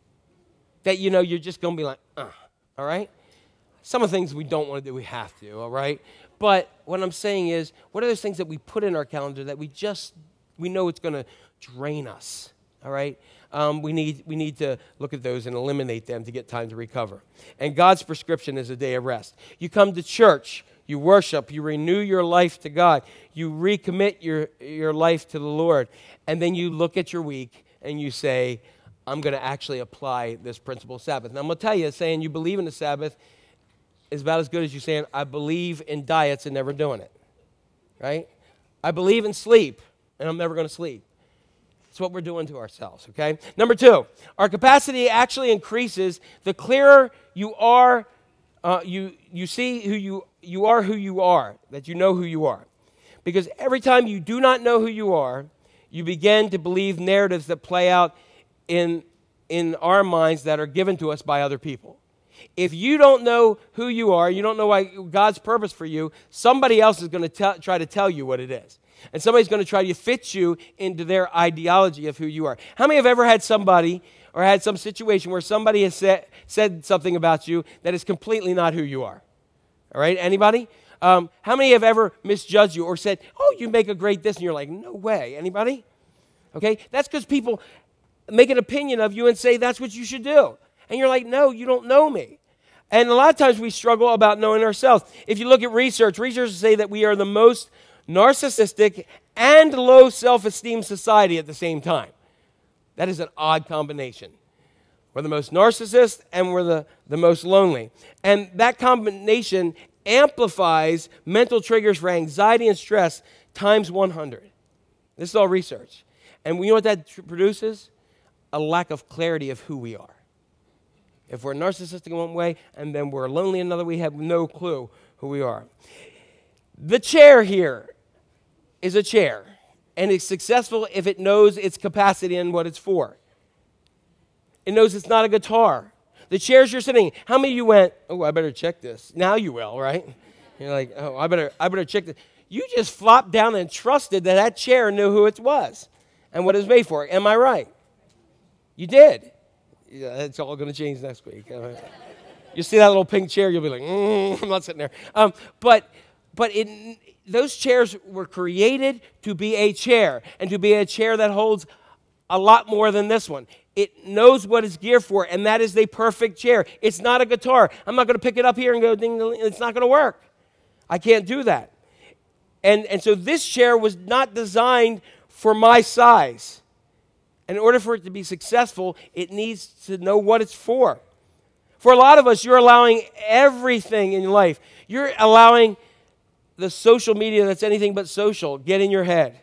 That, you know, you're just going to be like, uh, all right? Some of the things we don't want to do, we have to, all right? But what I'm saying is, what are those things that we put in our calendar that we just, we know it's going to drain us, all right? Um, we need we need to look at those and eliminate them to get time to recover. And God's prescription is a day of rest. You come to church, You worship. You renew your life to God. You recommit your, your life to the Lord. And then you look at your week and you say, I'm going to actually apply this principle of Sabbath. And I'm going to tell you, saying you believe in the Sabbath is about as good as you saying, I believe in diets and never doing it. Right? I believe in sleep, and I'm never going to sleep. It's what we're doing to ourselves, okay? Number two, our capacity actually increases the clearer you are, uh, you, you see who you, you are who you are, that you know who you are. Because every time you do not know who you are, you begin to believe narratives that play out in, in our minds that are given to us by other people. If you don't know who you are, you don't know why God's purpose for you, somebody else is going to try to tell you what it is. And somebody's going to try to fit you into their ideology of who you are. How many have ever had somebody or had some situation where somebody has said, said something about you that is completely not who you are? All right, anybody? Um, how many have ever misjudged you or said, oh, you make a great this, and you're like, no way. Anybody? Okay, that's because people make an opinion of you and say that's what you should do. And you're like, no, you don't know me. And a lot of times we struggle about knowing ourselves. If you look at research, researchers say that we are the most narcissistic and low self-esteem society at the same time. That is an odd combination. We're the most narcissist and we're the, the most lonely. And that combination amplifies mental triggers for anxiety and stress times one hundred. This is all research. And we know what that tr- produces? A lack of clarity of who we are. If we're narcissistic in one way and then we're lonely in another, we have no clue who we are. The chair here is a chair, and it's successful if it knows its capacity and what it's for. It knows it's not a guitar. The chairs you're sitting in, how many of you went, oh, I better check this? Now you will, right? You're like, oh, I better, I better check this. You just flopped down and trusted that that chair knew who it was and what it was made for. Am I right? You did. Yeah, that's all going to change next week. You see that little pink chair, you'll be like, mm, I'm not sitting there. Um, but but it, those chairs were created to be a chair, and to be a chair that holds a lot more than this one. It knows what it's geared for, and that is the perfect chair. It's not a guitar. I'm not going to pick it up here and go ding, ding, it's not going to work. I can't do that. And, and so this chair was not designed for my size. In order for it to be successful, it needs to know what it's for. For a lot of us, you're allowing everything in life. You're allowing the social media that's anything but social get in your head.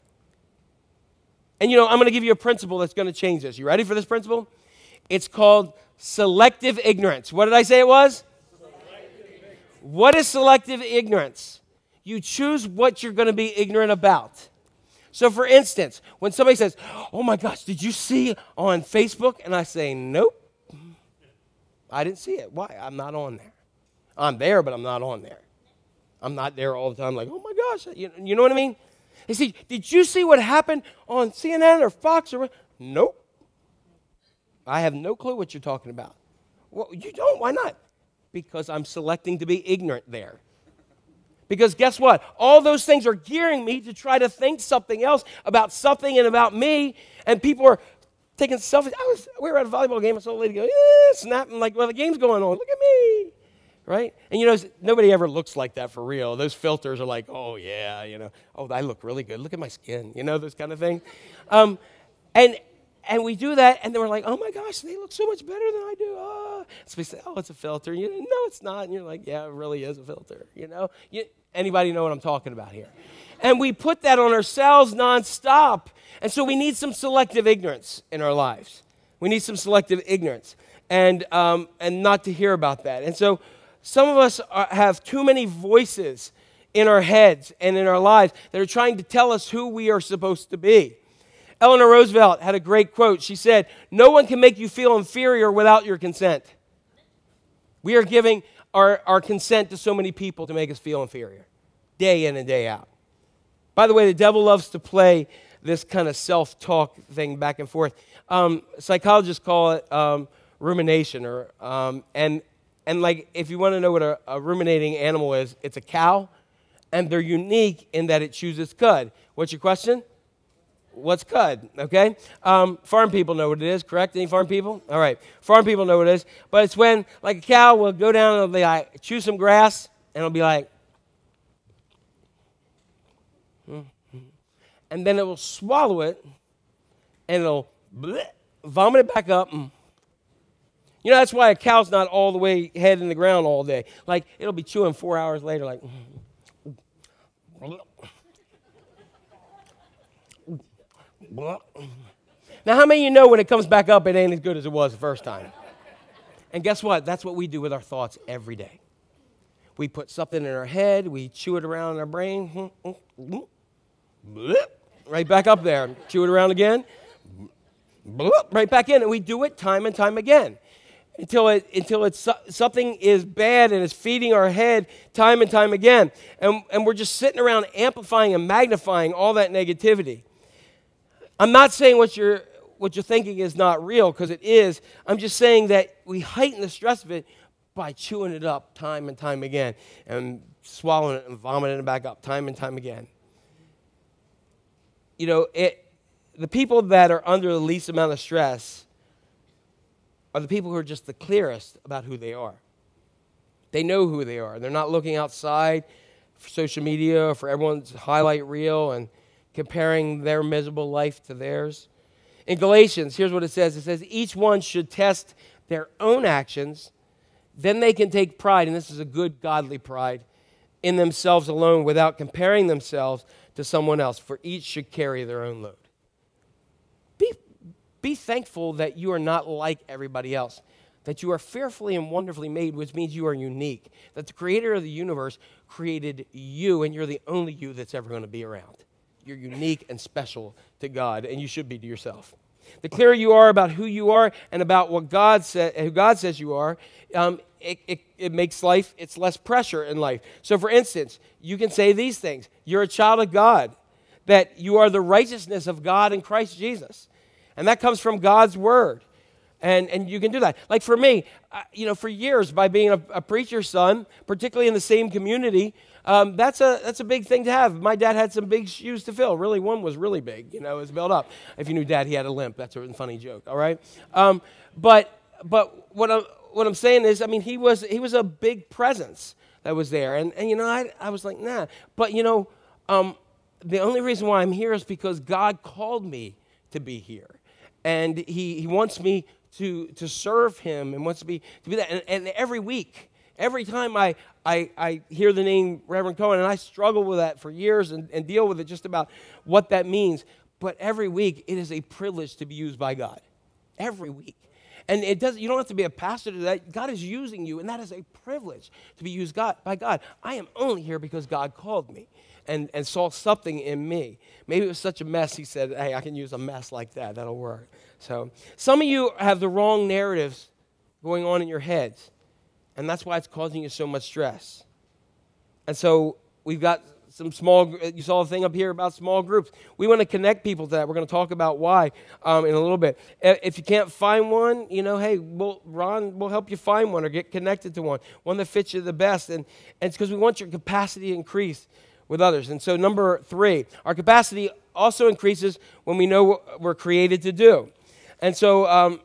And you know, I'm going to give you a principle that's going to change this. You ready for this principle? It's called selective ignorance. What did I say it was? What is selective ignorance? You choose what you're going to be ignorant about. So for instance, when somebody says, oh my gosh, did you see on Facebook? And I say, nope, I didn't see it. Why? I'm not on there. I'm there, but I'm not on there. I'm not there all the time like, oh my gosh, you, you know what I mean? They say, did you see what happened on C N N or Fox? Or nope. I have no clue what you're talking about. Well, you don't. Why not? Because I'm selecting to be ignorant there. Because guess what? All those things are gearing me to try to think something else about something and about me. And people are taking selfies. I was, we were at a volleyball game. I saw a lady go, eh, snapping like, well, the game's going on. Look at me. Right? And you know, nobody ever looks like that for real. Those filters are like, oh, yeah, you know. Oh, I look really good. Look at my skin. You know, those kind of things. Um, and and we do that, and then we're like, oh, my gosh, they look so much better than I do. Oh. So we say, oh, it's a filter. You know, no, it's not. And you're like, yeah, it really is a filter. You know? You, anybody know what I'm talking about here? And we put that on ourselves nonstop. And so we need some selective ignorance in our lives. We need some selective ignorance and um, and not to hear about that. And so some of us are, have too many voices in our heads and in our lives that are trying to tell us who we are supposed to be. Eleanor Roosevelt had a great quote. She said, no one can make you feel inferior without your consent. We are giving our, our consent to so many people to make us feel inferior, day in and day out. By the way, the devil loves to play this kind of self-talk thing back and forth. Um, psychologists call it um, rumination, or um, and and like if you want to know what a, a ruminating animal is, it's a cow, and they're unique in that it chews its cud. What's your question? What's cud, okay? Um, farm people know what it is, correct? Any farm people? All right. Farm people know what it is. But it's when, like, a cow will go down and it'll be like, chew some grass, and it'll be like, and then it will swallow it, and it'll bleh, vomit it back up. And, you know, that's why a cow's not all the way head in the ground all day. Like, it'll be chewing four hours later, like. Now, how many of you know when it comes back up, it ain't as good as it was the first time? And guess what? That's what we do with our thoughts every day. We put something in our head, we chew it around in our brain, right back up there. Chew it around again, right back in, and we do it time and time again until it until it's something is bad and is feeding our head time and time again, and and we're just sitting around amplifying and magnifying all that negativity. I'm not saying what you're what you're thinking is not real, because it is. I'm just saying that we heighten the stress of it by chewing it up time and time again and swallowing it and vomiting it back up time and time again. You know, it, the people that are under the least amount of stress are the people who are just the clearest about who they are. They know who they are. They're not looking outside for social media or for everyone's highlight reel and comparing their miserable life to theirs. In Galatians, here's what it says. It says, each one should test their own actions. Then they can take pride, and this is a good godly pride, in themselves alone without comparing themselves to someone else, for each should carry their own load. Be, be thankful that you are not like everybody else, that you are fearfully and wonderfully made, which means you are unique, that the creator of the universe created you, and you're the only you that's ever going to be around. You're unique and special to God, and you should be to yourself. The clearer you are about who you are and about what God sa- who God says you are, um, it, it, it makes life, it's less pressure in life. So for instance, you can say these things. You're a child of God, that you are the righteousness of God in Christ Jesus. And that comes from God's word. And, and you can do that. Like for me, uh, you know, for years by being a, a preacher's son, particularly in the same community, um, that's a that's a big thing to have. My dad had some big shoes to fill. Really, one was really big. You know, it was built up. If you knew Dad, he had a limp. That's a funny joke. All right, um, but but what I'm what I'm saying is, I mean, he was he was a big presence that was there, and and you know, I I was like, nah. But you know, um, the only reason why I'm here is because God called me to be here, and He He wants me to to serve Him and wants to be to be that. And, and every week, every time I, I I hear the name Reverend Cohen, and I struggle with that for years and, and deal with it just about what that means. But every week, it is a privilege to be used by God. Every week. And it doesn't. You don't have to be a pastor to that. God is using you, and that is a privilege to be used God, by God. I am only here because God called me and, and saw something in me. Maybe it was such a mess, He said, hey, I can use a mess like that. That'll work. So some of you have the wrong narratives going on in your heads, and that's why it's causing you so much stress. And so we've got some small, you saw a thing up here about small groups. We want to connect people to that. We're going to talk about why um, in a little bit. If you can't find one, you know, hey, we'll, Ron will help you find one or get connected to one, one that fits you the best. And, and it's because we want your capacity to increase with others. And so number three, our capacity also increases when we know what we're created to do. And so, um,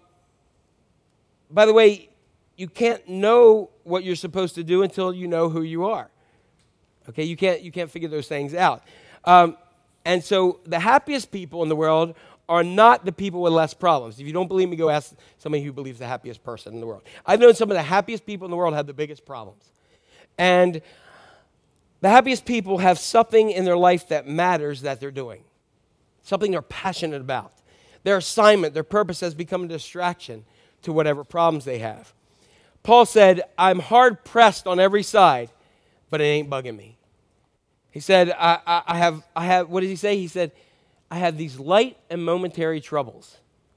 by the way, you can't know what you're supposed to do until you know who you are. Okay, you can't you can't figure those things out. Um, and so the happiest people in the world are not the people with less problems. If you don't believe me, go ask somebody who believes the happiest person in the world. I've known some of the happiest people in the world have the biggest problems. And the happiest people have something in their life that matters that they're doing, something they're passionate about. Their assignment, their purpose has become a distraction to whatever problems they have. Paul said, I'm hard pressed on every side, but it ain't bugging me. He said, I, I, I have, I have, what did he say? He said, I have these light and momentary troubles.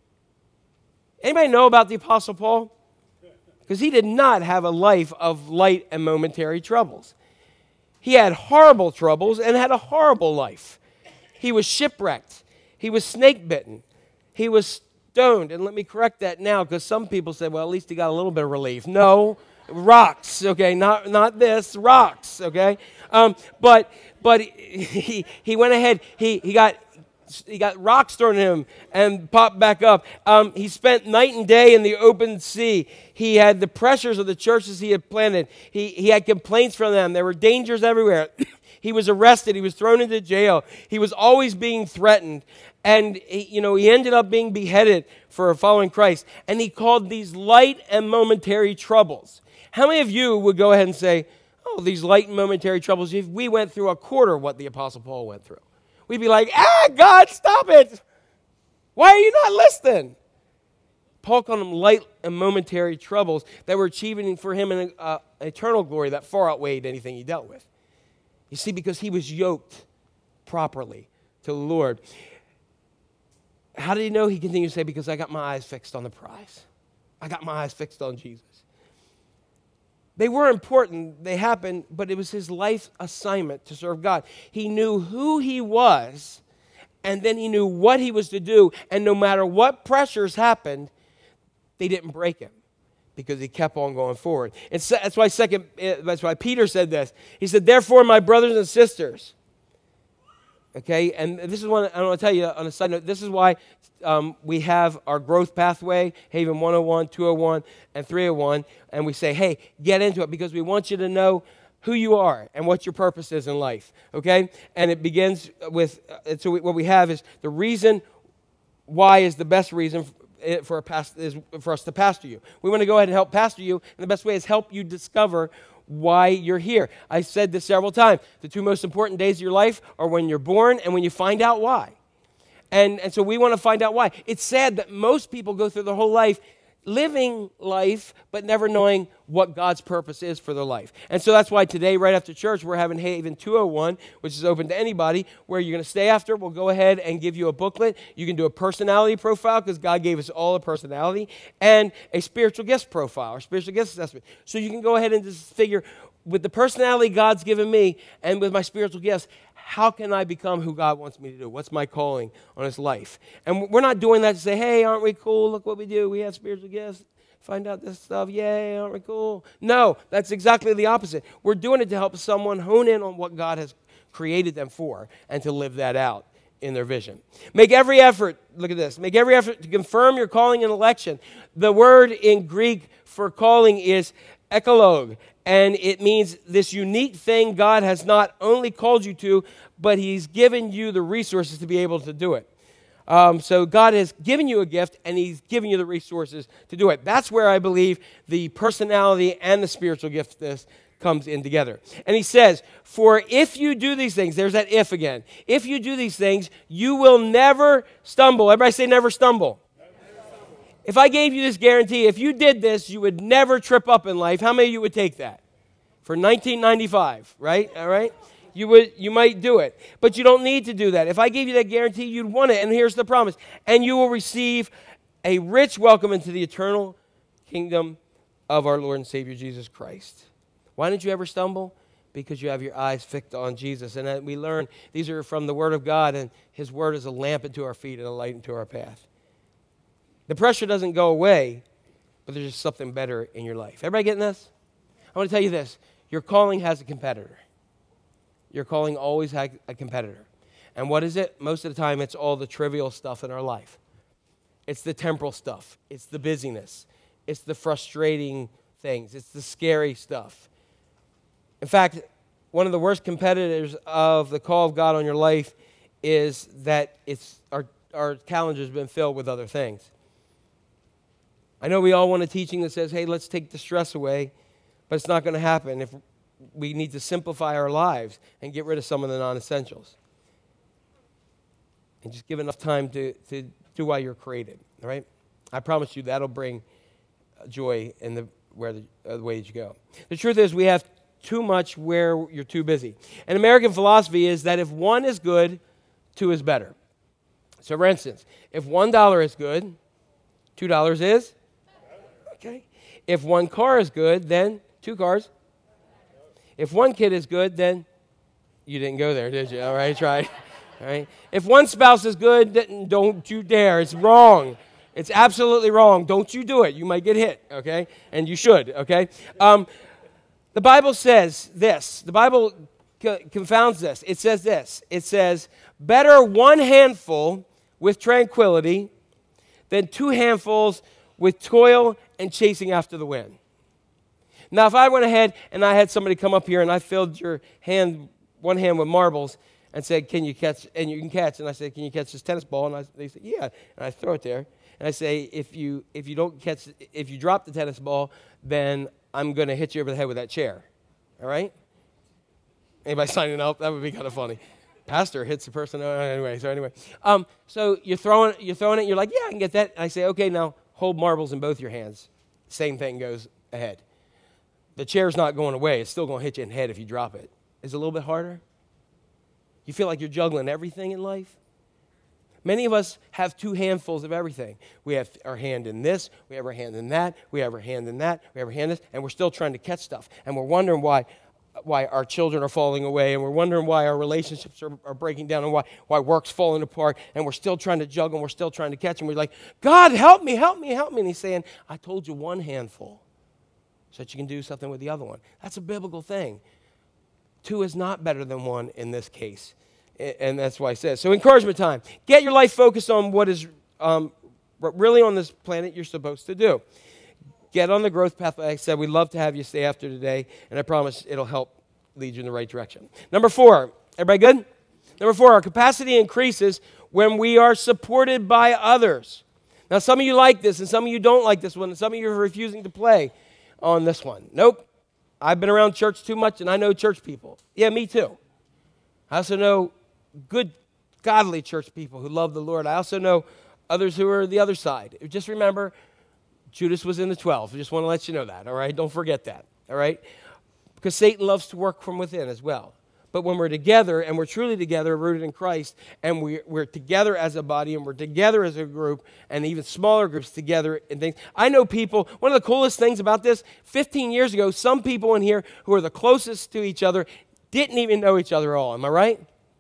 Anybody know about the Apostle Paul? Because he did not have a life of light and momentary troubles. He had horrible troubles and had a horrible life. He was shipwrecked. He was snake bitten. He was stoned. And let me correct that now, because some people say, well, at least he got a little bit of relief. No. Rocks, okay, not not this, rocks, okay. Um, but but he he went ahead. He he got he got rocks thrown at him and popped back up. Um, he spent night and day in the open sea. He had the pressures of the churches he had planted. He he had complaints from them. There were dangers everywhere. He was arrested. He was thrown into jail. He was always being threatened. And, he, you know, he ended up being beheaded for following Christ. And he called these light and momentary troubles. How many of you would go ahead and say, oh, these light and momentary troubles, if we went through a quarter of what the Apostle Paul went through? We'd be like, ah, God, stop it. Why are you not listening? Paul called them light and momentary troubles that were achieving for him an uh, eternal glory that far outweighed anything he dealt with. You see, because he was yoked properly to the Lord. How did he know? He continued to say, because I got my eyes fixed on the prize. I got my eyes fixed on Jesus. They were important, they happened, but it was his life assignment to serve God. He knew who he was, and then he knew what he was to do, and no matter what pressures happened, they didn't break him because he kept on going forward. And so, that's why second, that's why Peter said this. He said, therefore, my brothers and sisters, okay, and this is one I want to tell you on a side note, this is why um, we have our growth pathway, Haven one oh one, two oh one, and three oh one, and we say, hey, get into it because we want you to know who you are and what your purpose is in life, okay? And it begins with, uh, so we, what we have is the reason why is the best reason for, a past, is for us to pastor you. We want to go ahead and help pastor you, and the best way is help you discover why you're here. I said this several times. The two most important days of your life are when you're born and when you find out why. And, and so we want to find out why. It's sad that most people go through their whole life living life, but never knowing what God's purpose is for their life. And so that's why today, right after church, we're having Haven two oh one, which is open to anybody, where you're going to stay after. We'll go ahead and give you a booklet. You can do a personality profile, because God gave us all a personality, and a spiritual gifts profile, or spiritual gifts assessment. So you can go ahead and just figure, with the personality God's given me, and with my spiritual gifts, how can I become who God wants me to do? What's my calling on his life? And we're not doing that to say, hey, aren't we cool? Look what we do. We have spiritual gifts. Find out this stuff. Yay, aren't we cool? No, that's exactly the opposite. We're doing it to help someone hone in on what God has created them for and to live that out in their vision. Make every effort, look at this, make every effort to confirm your calling and election. The word in Greek for calling is ekolog. And it means this unique thing God has not only called you to, but he's given you the resources to be able to do it. Um, so God has given you a gift, and he's given you the resources to do it. That's where I believe the personality and the spiritual giftedness comes in together. And he says, for if you do these things, there's that if again. If you do these things, you will never stumble. Everybody say never stumble. If I gave you this guarantee, if you did this, you would never trip up in life. How many of you would take that? For nineteen ninety-five, right? All right? You would, you might do it. But you don't need to do that. If I gave you that guarantee, you'd want it. And here's the promise. And you will receive a rich welcome into the eternal kingdom of our Lord and Savior Jesus Christ. Why didn't you ever stumble? Because you have your eyes fixed on Jesus. And we learn these are from the Word of God, and his Word is a lamp unto our feet and a light unto our path. The pressure doesn't go away, but there's just something better in your life. Everybody getting this? I want to tell you this. Your calling has a competitor. Your calling always has a competitor. And what is it? Most of the time, it's all the trivial stuff in our life. It's the temporal stuff. It's the busyness. It's the frustrating things. It's the scary stuff. In fact, one of the worst competitors of the call of God on your life is that it's our, our calendar has been filled with other things. I know we all want a teaching that says, hey, let's take the stress away, but it's not going to happen if we need to simplify our lives and get rid of some of the non-essentials. And just give enough time to, to do why you're created, all right? I promise you that'll bring joy in the, where the, uh, the way that you go. The truth is we have too much where you're too busy. And American philosophy is that if one is good, two is better. So for instance, if one dollar is good, two dollars is? Okay. If one car is good, then two cars. If one kid is good, then you didn't go there, did you? All right, try. All right. If one spouse is good, then don't you dare. It's wrong. It's absolutely wrong. Don't you do it. You might get hit, okay? And you should, okay? Um, the Bible says this. The Bible co- confounds this. It says this. It says, better one handful with tranquility than two handfuls with toil and chasing after the wind. Now, if I went ahead and I had somebody come up here and I filled your hand one hand with marbles and said, can you catch, and you can catch, and I said, can you catch this tennis ball? And I, they said, yeah, and I throw it there. And I say, if you if you don't catch, if you drop the tennis ball, then I'm going to hit you over the head with that chair. All right? Anybody signing up? That would be kind of funny. Pastor hits the person. Oh, anyway, so anyway. Um, so you're throwing, you're throwing it. You're like, yeah, I can get that. And I say, okay, now hold marbles in both your hands. Same thing goes ahead. The chair's not going away. It's still going to hit you in the head if you drop it. Is it a little bit harder? You feel like you're juggling everything in life? Many of us have two handfuls of everything. We have our hand in this, we have our hand in that, we have our hand in that, we have our hand in this, and we're still trying to catch stuff. And we're wondering why why our children are falling away, and we're wondering why our relationships are, are breaking down, and why, why work's falling apart, and we're still trying to juggle, and we're still trying to catch, and we're like, God, help me, help me, help me. And he's saying, I told you one handful so that you can do something with the other one. That's a biblical thing. Two is not better than one in this case. And that's why I said. So encouragement time. Get your life focused on what is um, really on this planet you're supposed to do. Get on the growth path. Like I said, we'd love to have you stay after today, and I promise it'll help lead you in the right direction. Number four. Everybody good? Number four, our capacity increases when we are supported by others. Now, some of you like this, and some of you don't like this one, and some of you are refusing to play on this one. Nope. I've been around church too much, and I know church people. Yeah, me too. I also know good, godly church people who love the Lord. I also know others who are the other side. Just remember, Judas was in the twelve. I just want to let you know that, all right? Don't forget that, all right? Because Satan loves to work from within as well. But when we're together, and we're truly together, rooted in Christ, and we, we're together as a body, and we're together as a group, and even smaller groups together and things. I know people, one of the coolest things about this, fifteen years ago, some people in here who are the closest to each other didn't even know each other all. Am I right?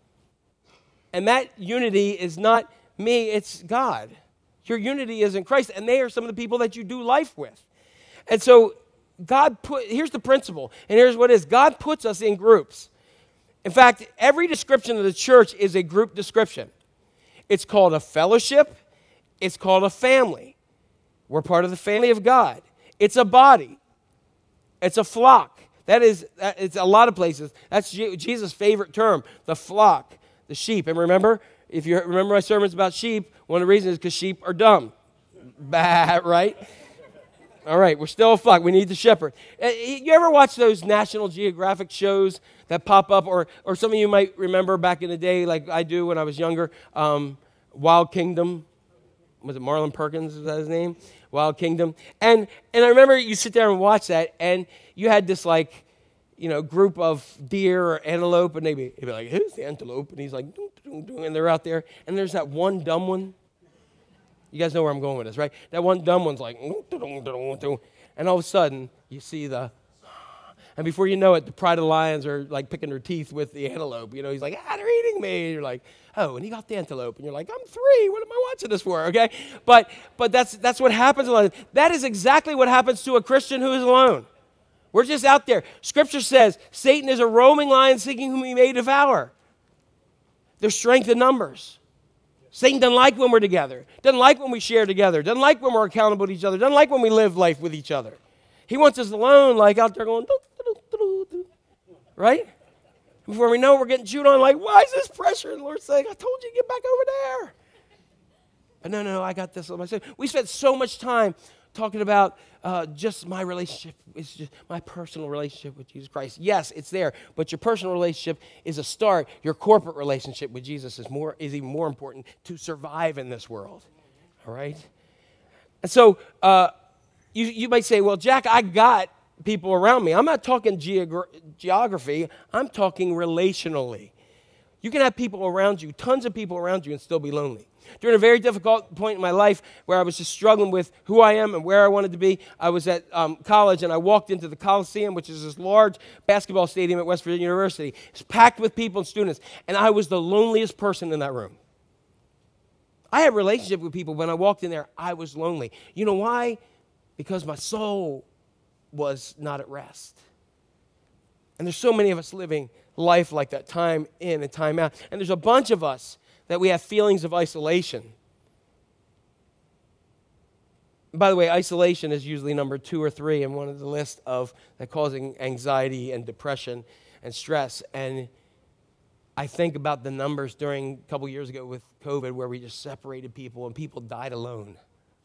And that unity is not me, it's God. Your unity is in Christ, and they are some of the people that you do life with. And so God put, here's the principle, and here's what it is. God puts us in groups. In fact, every description of the church is a group description. It's called a fellowship. It's called a family. We're part of the family of God. It's a body. It's a flock. That is, that, it's a lot of places. That's Jesus' favorite term, the flock. The sheep. And remember, if you remember my sermons about sheep, one of the reasons is because sheep are dumb. Bah, right? All right, we're still a flock. We need the shepherd. You ever watch those National Geographic shows that pop up? Or or some of you might remember back in the day, like I do when I was younger, um, Wild Kingdom. Was it Marlon Perkins? Is that his name? Wild Kingdom. And, and I remember you sit there and watch that, and you had this like, you know, group of deer or antelope, and they'd be, they'd be like, who's the antelope? And he's like, dun, dun, dun, and they're out there. And there's that one dumb one. You guys know where I'm going with this, right? That one dumb one's like, dun, dun, dun, dun, and all of a sudden, you see the, and before you know it, the pride of the lions are like picking their teeth with the antelope. You know, he's like, ah, they're eating me. And you're like, oh, and he got the antelope. And you're like, I'm three. What am I watching this for, okay? But but that's that's what happens a lot. That is exactly what happens to a Christian who is alone. We're just out there. Scripture says Satan is a roaming lion seeking whom he may devour. There's strength in numbers. Satan doesn't like when we're together. Doesn't like when we share together. Doesn't like when we're accountable to each other. Doesn't like when we live life with each other. He wants us alone, like out there going, doo, doo, doo, doo, doo. Right? Before we know, we're getting chewed on like, why is this pressure? And the Lord's saying, I told you to get back over there. But no, no, no, I got this on myself. We spent so much time talking about uh, just my relationship, it's just my personal relationship with Jesus Christ. Yes, it's there, but your personal relationship is a start. Your corporate relationship with Jesus is more is even more important to survive in this world. All right? And so uh, you, you might say, well, Jack, I got people around me. I'm not talking geogra- geography. I'm talking relationally. You can have people around you, tons of people around you, and still be lonely. During a very difficult point in my life where I was just struggling with who I am and where I wanted to be, I was at um, college, and I walked into the Coliseum, which is this large basketball stadium at West Virginia University. It's packed with people and students, and I was the loneliest person in that room. I had a relationship with people. When I walked in there, I was lonely. You know why? Because my soul was not at rest. And there's so many of us living life like that, time in and time out. And there's a bunch of us that we have feelings of isolation. By the way, isolation is usually number two or three in one of the list of that causing anxiety and depression and stress. And I think about the numbers during a couple years ago with COVID where we just separated people and people died alone.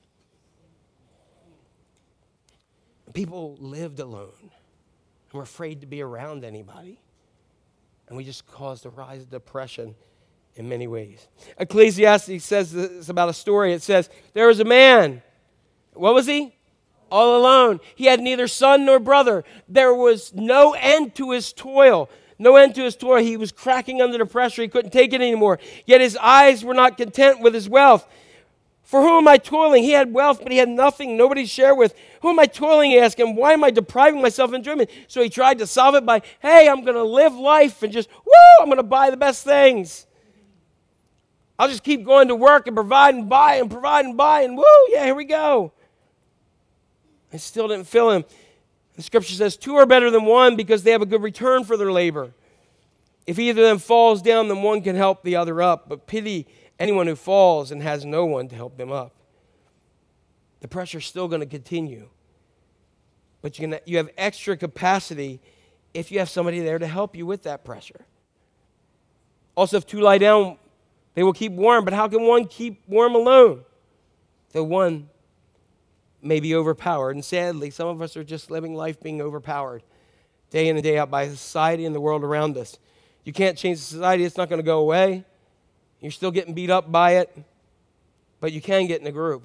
People lived alone and were afraid to be around anybody. And we just caused a rise of depression in many ways. Ecclesiastes says this about a story. It says, there was a man. What was he? All alone. He had neither son nor brother. There was no end to his toil. No end to his toil. He was cracking under the pressure. He couldn't take it anymore. Yet his eyes were not content with his wealth. For whom am I toiling? He had wealth, but he had nothing, nobody to share with. Who am I toiling, he asked him. Why am I depriving myself of enjoyment? So he tried to solve it by, hey, I'm going to live life and just, woo, I'm going to buy the best things. I'll just keep going to work and provide and buy and provide and buy and woo, yeah, here we go. It still didn't fill him. The scripture says, two are better than one because they have a good return for their labor. If either of them falls down, then one can help the other up. But pity anyone who falls and has no one to help them up. The pressure's still going to continue. But you, can, you have extra capacity if you have somebody there to help you with that pressure. Also, if two lie down, they will keep warm. But how can one keep warm alone? The one may be overpowered. And sadly, some of us are just living life being overpowered day in and day out by society and the world around us. You can't change society. It's not going to go away. You're still getting beat up by it, but you can get in a group.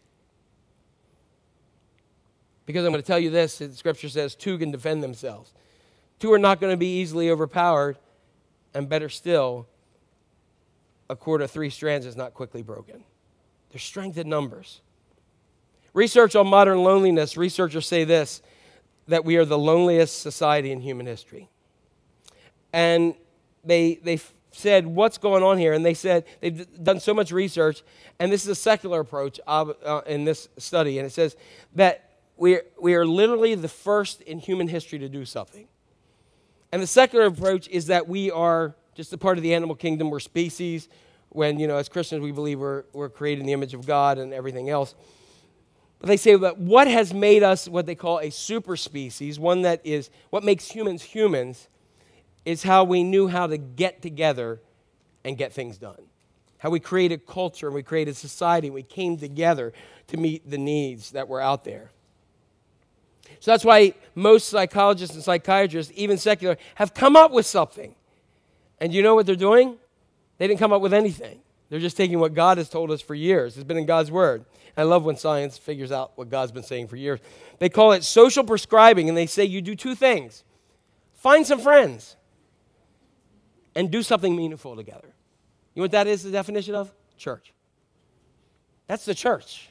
Because I'm going to tell you this, the scripture says two can defend themselves. Two are not going to be easily overpowered, and better still, a cord of three strands is not quickly broken. There's strength in numbers. Research on modern loneliness, researchers say this, that we are the loneliest society in human history. And they they said, what's going on here? And they said, they've done so much research, and this is a secular approach uh, in this study, and it says that we are, we are literally the first in human history to do something. And the secular approach is that we are just a part of the animal kingdom. We're species. When, you know, as Christians, we believe we're, we're created in the image of God and everything else. But they say that what has made us what they call a super species, one that is, what makes humans humans, is how we knew how to get together and get things done. How we created culture and we created society. We came together to meet the needs that were out there. So that's why most psychologists and psychiatrists, even secular, have come up with something. And you know what they're doing? They didn't come up with anything. They're just taking what God has told us for years. It's been in God's word. I love when science figures out what God's been saying for years. They call it social prescribing, and they say you do two things. Find some friends and do something meaningful together. You know what that is, the definition of? Church. That's the church.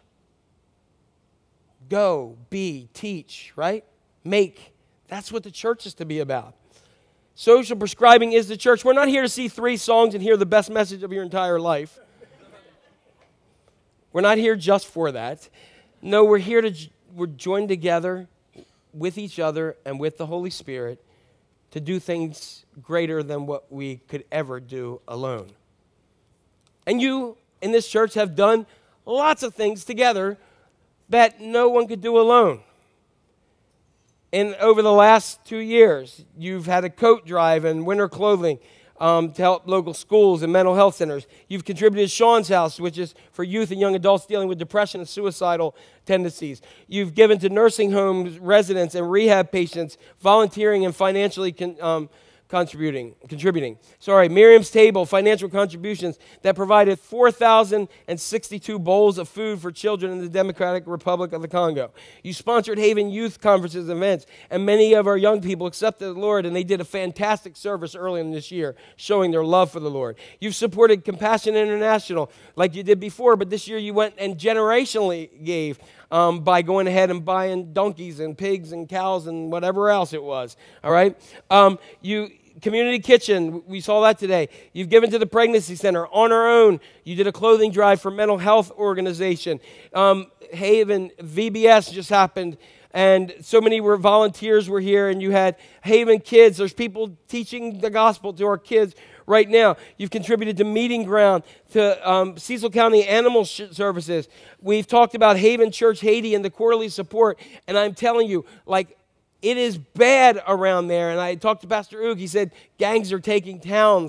Go, be, teach, right? Make. That's what the church is to be about. Social prescribing is the church. We're not here to see three songs and hear the best message of your entire life. We're not here just for that. No, we're here to, we're joined together with each other and with the Holy Spirit to do things greater than what we could ever do alone. And you in this church have done lots of things together that no one could do alone. And over the last two years, you've had a coat drive and winter clothing um, to help local schools and mental health centers. You've contributed to Sean's House, which is for youth and young adults dealing with depression and suicidal tendencies. You've given to nursing homes, residents, and rehab patients, volunteering and financially con- um, contributing. Contributing. Sorry, Miriam's Table, financial contributions that provided four thousand sixty-two bowls of food for children in the Democratic Republic of the Congo. You sponsored Haven Youth Conferences and events, and many of our young people accepted the Lord, and they did a fantastic service early in this year, showing their love for the Lord. You've supported Compassion International like you did before, but this year you went and generationally gave um, by going ahead and buying donkeys and pigs and cows and whatever else it was, all right? Um, you... Community Kitchen, we saw that today. You've given to the Pregnancy Center. On our own, you did a clothing drive for mental health organization. Um, Haven V B S just happened, and so many were volunteers were here, and you had Haven Kids. There's people teaching the gospel to our kids right now. You've contributed to Meeting Ground, to um, Cecil County Animal Services. We've talked about Haven Church Haiti and the quarterly support, and I'm telling you, like, it is bad around there. And I talked to Pastor Oog. He said gangs are taking towns.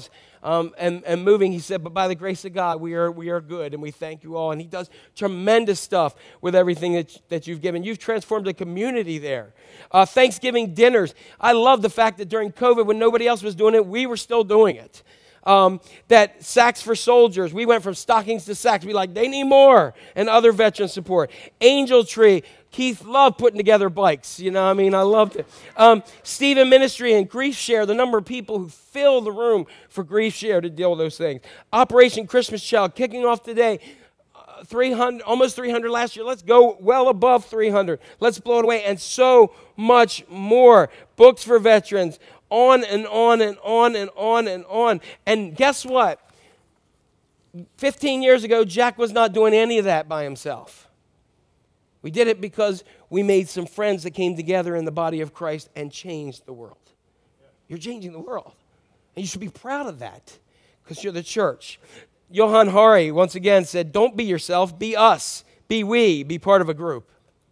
um, and, and moving. He said, but by the grace of God, we are we are good, and we thank you all. And he does tremendous stuff with everything that, that you've given. You've transformed a community there. Uh, Thanksgiving dinners. I love the fact that during COVID, when nobody else was doing it, we were still doing it. Um, that Sacks for Soldiers, we went from stockings to sacks. We like, they need more, and other veteran support. Angel Tree, Keith loved putting together bikes. You know, I mean, I loved it. Um, Stephen Ministry and Grief Share, the number of people who fill the room for Grief Share to deal with those things. Operation Christmas Child, kicking off today. Uh, three hundred, almost three hundred last year. Let's go well above three hundred. Let's blow it away, and so much more. Books for veterans. On and on and on and on and on. And guess what? fifteen years ago, Jack was not doing any of that by himself. We did it because we made some friends that came together in the body of Christ and changed the world. You're changing the world. And you should be proud of that because you're the church. Johan Hari once again said, don't be yourself, be us. Be we, be part of a group.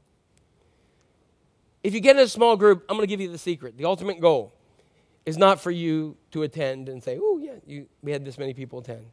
If you get in a small group, I'm going to give you the secret. The ultimate goal is not for you to attend and say, oh, yeah, you, we had this many people attend.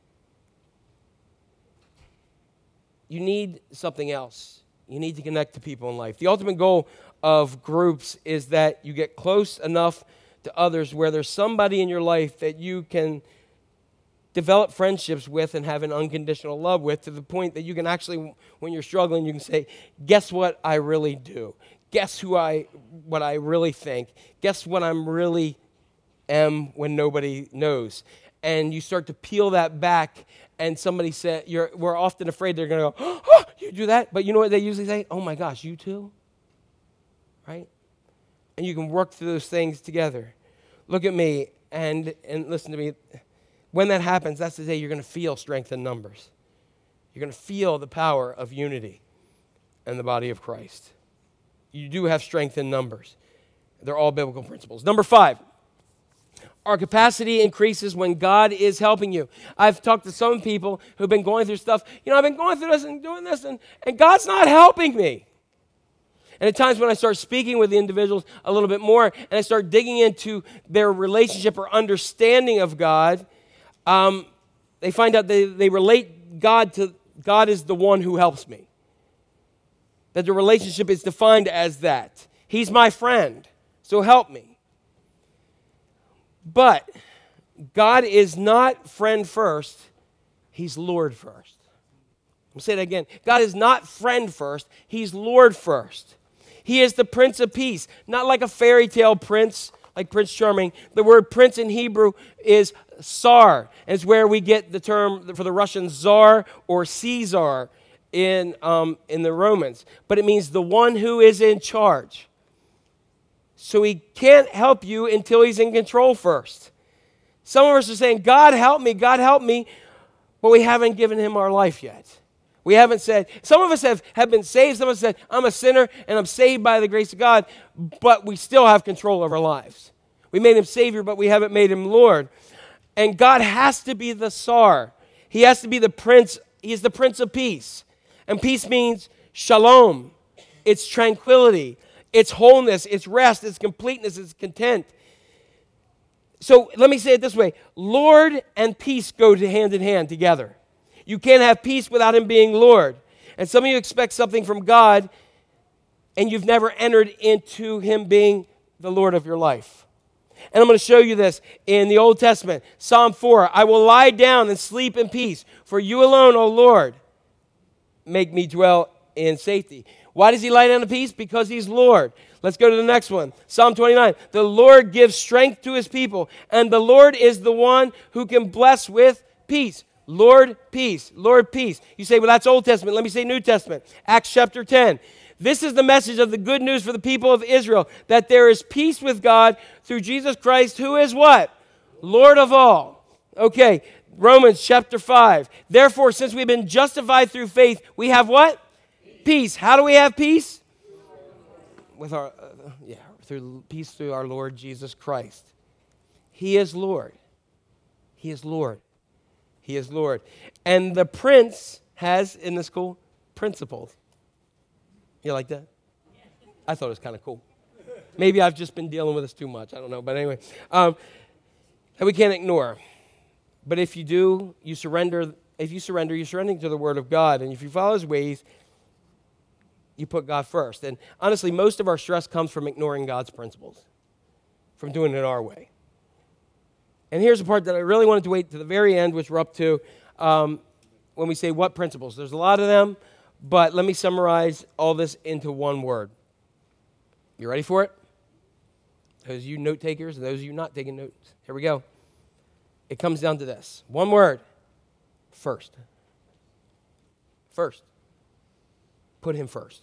You need something else. You need to connect to people in life. The ultimate goal of groups is that you get close enough to others where there's somebody in your life that you can develop friendships with and have an unconditional love with, to the point that you can actually, when you're struggling, you can say, guess what I really do? Guess who I, what I really think. Guess what I'm really am when nobody knows. And you start to peel that back, and somebody said, you're, we're often afraid they're going to go, oh, you do that? But you know what they usually say? Oh my gosh, you too? Right? And you can work through those things together. Look at me and, and listen to me. When that happens, that's the day you're going to feel strength in numbers. You're going to feel the power of unity and the body of Christ. You do have strength in numbers. They're all biblical principles. Number five, our capacity increases when God is helping you. I've talked to some people who've been going through stuff. You know, I've been going through this and doing this, and, and God's not helping me. And at times when I start speaking with the individuals a little bit more, and I start digging into their relationship or understanding of God, um, they find out they, they relate God to, God is the one who helps me. That the relationship is defined as that. He's my friend, so help me. But God is not friend first, He's Lord first. I'll say that again. God is not friend first, He's Lord first. He is the Prince of Peace, not like a fairy tale prince, like Prince Charming. The word prince in Hebrew is Tsar. It's where we get the term for the Russian Tsar or Caesar in, um, in the Romans. But it means the one who is in charge. So He can't help you until He's in control first. Some of us are saying, God help me, God help me, but we haven't given Him our life yet. We haven't said, some of us have, have been saved, some of us said, I'm a sinner and I'm saved by the grace of God, but we still have control of our lives. We made Him Savior, but we haven't made Him Lord. And God has to be the Tsar. He has to be the Prince. He is the Prince of Peace. And peace means shalom. It's tranquility. It's wholeness. It's rest. It's completeness. It's content. So let me say it this way. Lord and peace go to hand in hand together. You can't have peace without Him being Lord. And some of you expect something from God, and you've never entered into Him being the Lord of your life. And I'm going to show you this in the Old Testament. Psalm four, I will lie down and sleep in peace, for you alone, O Lord, make me dwell in safety. Why does He lie down in peace? Because He's Lord. Let's go to the next one. Psalm twenty-nine. The Lord gives strength to His people, and the Lord is the one who can bless with peace. Lord, peace. Lord, peace. You say, well, that's Old Testament. Let me say New Testament. Acts chapter ten. This is the message of the good news for the people of Israel, that there is peace with God through Jesus Christ, who is what? Lord of all. Okay, Romans chapter five. Therefore, since we've been justified through faith, we have what? Peace. How do we have peace? With our, uh, yeah, through peace through our Lord Jesus Christ. He is Lord. He is Lord. He is Lord. And the prince has, isn't this cool? Principles. You like that? I thought it was kind of cool. Maybe I've just been dealing with this too much. I don't know. But anyway, um, that we can't ignore. But if you do, you surrender. If you surrender, you're surrendering to the Word of God. And if you follow His ways, you put God first. And honestly, most of our stress comes from ignoring God's principles, from doing it our way. And here's the part that I really wanted to wait to the very end, which we're up to, um, when we say what principles. There's a lot of them, but let me summarize all this into one word. You ready for it? Those of you note takers and those of you not taking notes, here we go. It comes down to this. One word. First. First. Put Him first.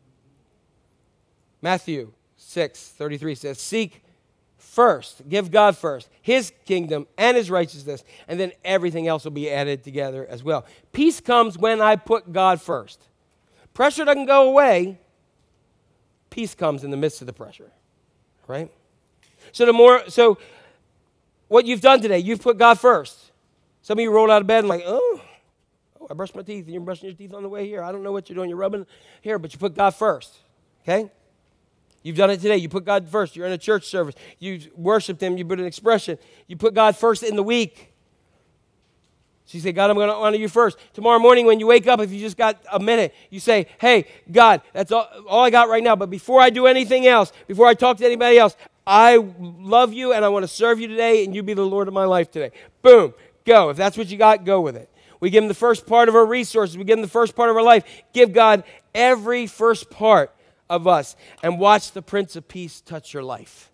Matthew six thirty-three says, seek first, give God first, His kingdom and His righteousness, and then everything else will be added together as well. Peace comes when I put God first. Pressure doesn't go away. Peace comes in the midst of the pressure, right? So the more, so what you've done today, you've put God first. Some of you rolled out of bed and like, oh, oh, I brushed my teeth, and you're brushing your teeth on the way here. I don't know what you're doing. You're rubbing here, but you put God first, okay? You've done it today. You put God first. You're in a church service. You worshiped Him. You put an expression. You put God first in the week. So you say, God, I'm going to honor you first. Tomorrow morning when you wake up, if you just got a minute, you say, hey, God, that's all, all I got right now. But before I do anything else, before I talk to anybody else, I love you and I want to serve you today, and you be the Lord of my life today. Boom. Go. If that's what you got, go with it. We give Him the first part of our resources. We give Him the first part of our life. Give God every first part of us, and watch the Prince of Peace touch your life.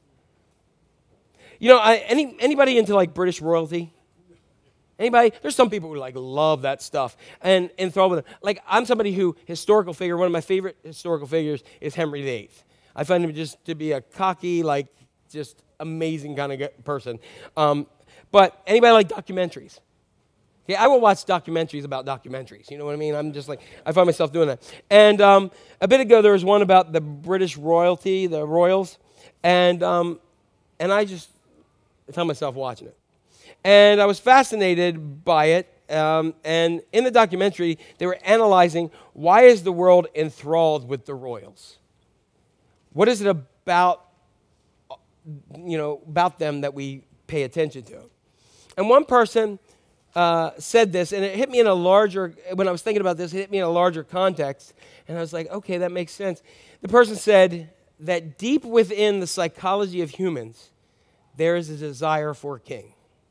You know, I, any anybody into like British royalty? Anybody? There's some people who like love that stuff and enthralled with it. Like, I'm somebody who, historical figure, one of my favorite historical figures is Henry the Eighth. I find him just to be a cocky, like, just amazing kind of person. Um, but anybody like documentaries? Yeah, I will watch documentaries about documentaries. You know what I mean? I'm just like, I find myself doing that. And um, a bit ago, there was one about the British royalty, the royals, and um, and I just found myself watching it. And I was fascinated by it. Um, and in the documentary, they were analyzing, why is the world enthralled with the royals? What is it about, you know, about them that we pay attention to? And one person Uh, said this, and it hit me in a larger, when I was thinking about this, it hit me in a larger context, and I was like, okay, that makes sense. The person said that deep within the psychology of humans, there is a desire for a king.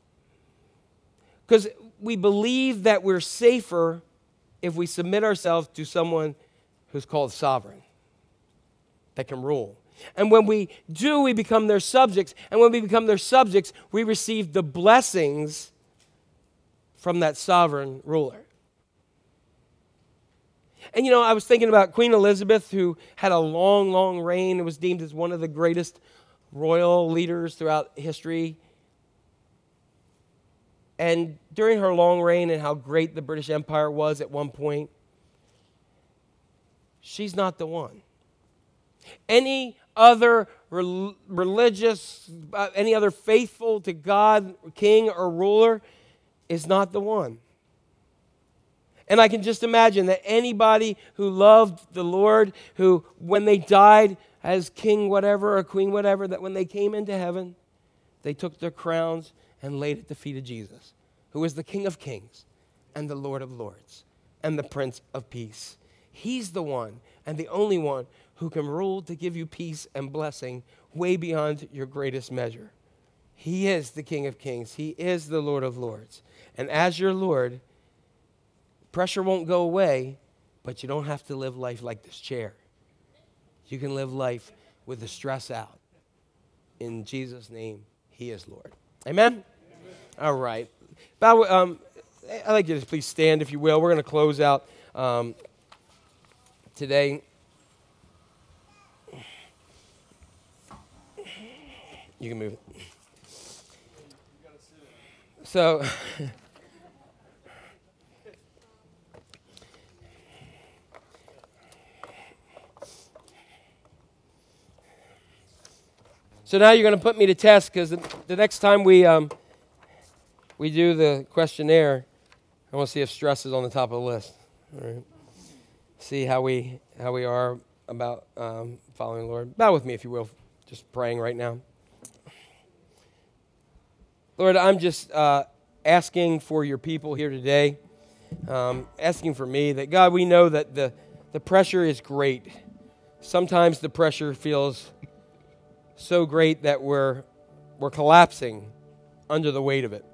Because we believe that we're safer if we submit ourselves to someone who's called sovereign, that can rule. And when we do, we become their subjects, and when we become their subjects, we receive the blessings from that sovereign ruler. And you know, I was thinking about Queen Elizabeth, who had a long, long reign and was deemed as one of the greatest royal leaders throughout history. And during her long reign and how great the British Empire was at one point, she's not the one. Any other rel- religious, uh, any other faithful to God, king or ruler, is not the one. And I can just imagine that anybody who loved the Lord, who when they died as king whatever or queen whatever, that when they came into heaven, they took their crowns and laid at the feet of Jesus, who is the King of Kings and the Lord of Lords and the Prince of Peace. He's the one and the only one who can rule to give you peace and blessing way beyond your greatest measure. He is the King of Kings. He is the Lord of Lords. And as your Lord, pressure won't go away, but you don't have to live life like this chair. You can live life with the stress out. In Jesus' name, He is Lord. Amen? Amen. All right. Bow, um, I'd like you to please stand, if you will. We're going to close out um, today. You can move it. So, so now you're going to put me to test, because the, the next time we um, we do the questionnaire, I want to see if stress is on the top of the list. All right. See how we how we are about um, following the Lord. Bow with me, if you will, just praying right now. Lord, I'm just uh, asking for your people here today, um, asking for me, that God, we know that the, the pressure is great. Sometimes the pressure feels so great that we're, we're collapsing under the weight of it.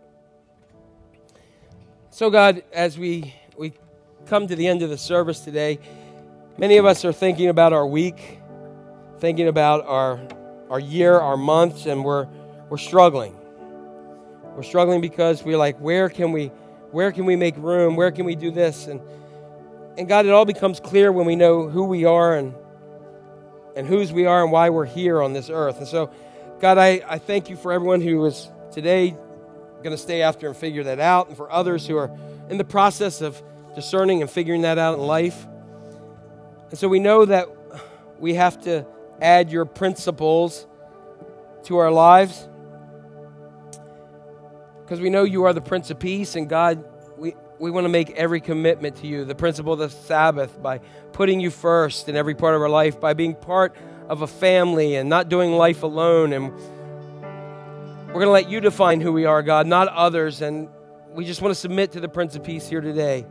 So God, as we, we come to the end of the service today, many of us are thinking about our week, thinking about our, our year, our months, and we're, we're struggling. We're struggling because we're like, where can we, where can we make room? Where can we do this? And, and God, it all becomes clear when we know who we are and, and whose we are and why we're here on this earth. And so, God, I, I thank you for everyone who is today going to stay after and figure that out, and for others who are in the process of discerning and figuring that out in life. And so we know that we have to add your principles to our lives, because we know you are the Prince of Peace, and God, we, we want to make every commitment to you. The principle of the Sabbath, by putting you first in every part of our life, by being part of a family and not doing life alone. And we're going to let you define who we are, God, not others. And we just want to submit to the Prince of Peace here today.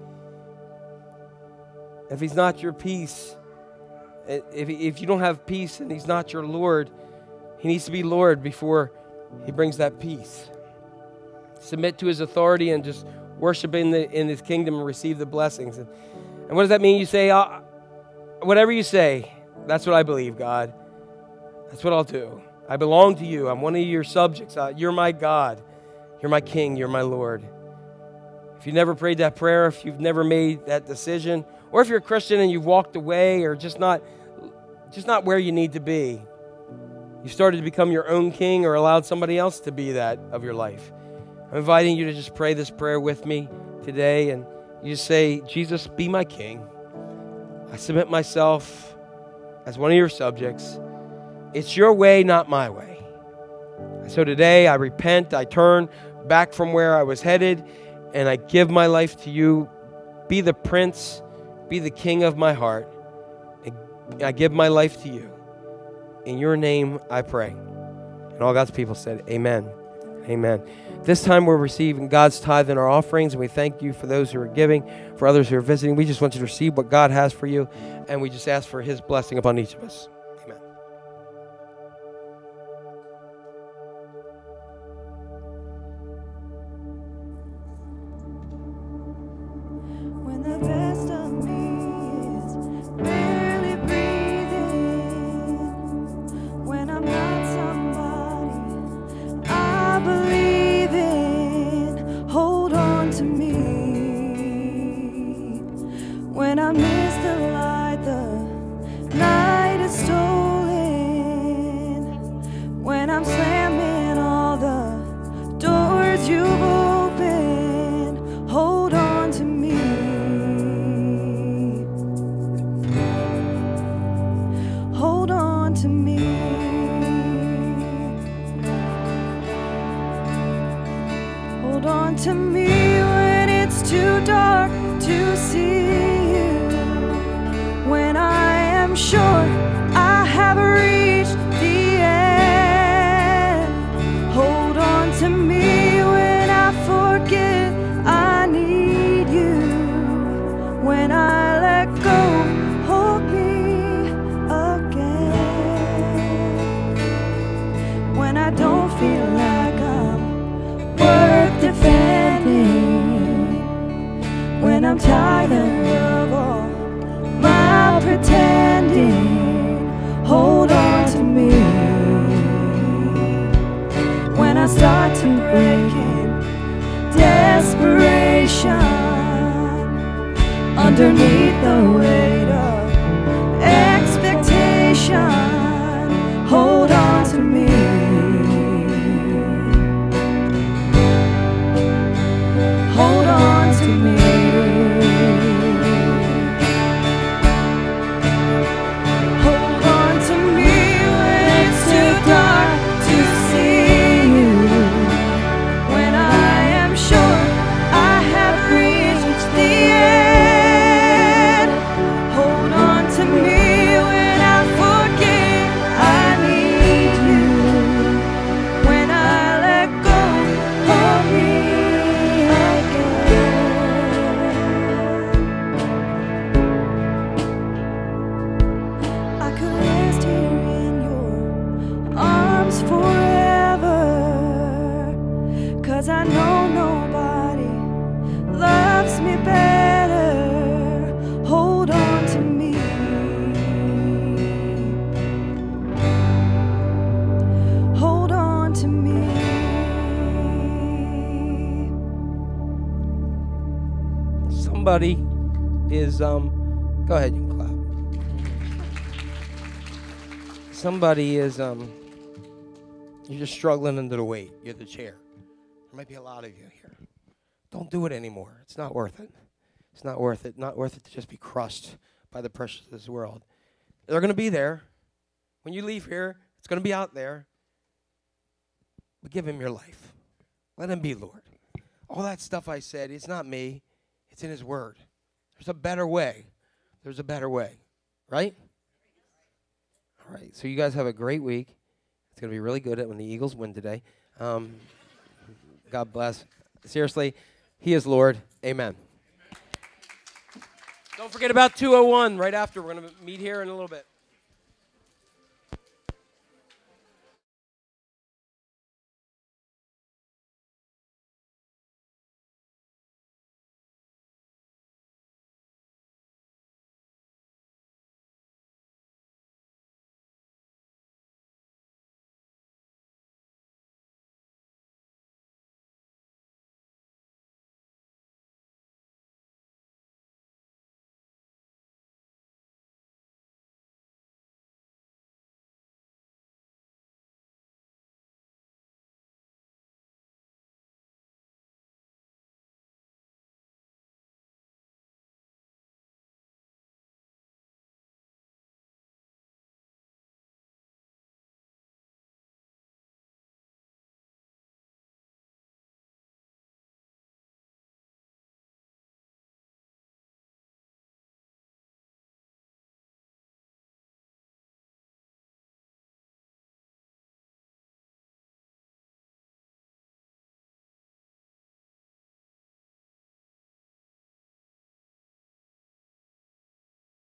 If he's not your peace, if, if you don't have peace and he's not your Lord, he needs to be Lord before he brings that peace. Submit to his authority and just worship in, the, in his kingdom and receive the blessings. And, and what does that mean? You say, uh, whatever you say, that's what I believe, God. That's what I'll do. I belong to you. I'm one of your subjects. Uh, you're my God. You're my King. You're my Lord. If you've never prayed that prayer, if you've never made that decision, or if you're a Christian and you've walked away or just not, just not where you need to be, you started to become your own king or allowed somebody else to be that of your life, I'm inviting you to just pray this prayer with me today, and you just say, Jesus, be my king. I submit myself as one of your subjects. It's your way, not my way. So today I repent, I turn back from where I was headed, and I give my life to you. Be the prince, be the king of my heart. And I give my life to you. In your name I pray. And all God's people said, amen. Amen. This time we're receiving God's tithe in our offerings, and we thank you for those who are giving, for others who are visiting. We just want you to receive what God has for you, and we just ask for his blessing upon each of us. Amen. When the best of me is barely breathing, when I'm not somebody I believe in, hold on to me. When I miss the light, the night is stolen. When I'm slamming all the doors you've opened, hold on to me. Hold on to me. Hold on to me when it's too dark to see you. When I am sure I have reached the end. Hold on to me when I forget I need you. When I let go, hold me again. When I don't feel like I'm worth defending, when I'm tired of all my pretending, hold on to me. When I start to break in desperation, underneath the weight of expectation, hold on to me. Hold on to me. Hold on to me when it's too dark to see you. When I am sure I have reached the end. somebody is, um, go ahead, you can clap. Somebody is, um, you're just struggling under the weight. You're the chair. There might be a lot of you here. Don't do it anymore. It's not worth it. It's not worth it. Not worth it to just be crushed by the pressures of this world. They're going to be there. When you leave here, it's going to be out there. But give him your life. Let him be Lord. All that stuff I said, it's not me. It's in his word. There's a better way. There's a better way. Right? All right. So you guys have a great week. It's going to be really good when the Eagles win today. Um, God bless. Seriously, he is Lord. Amen. Don't forget about two oh one right after. We're going to meet here in a little bit.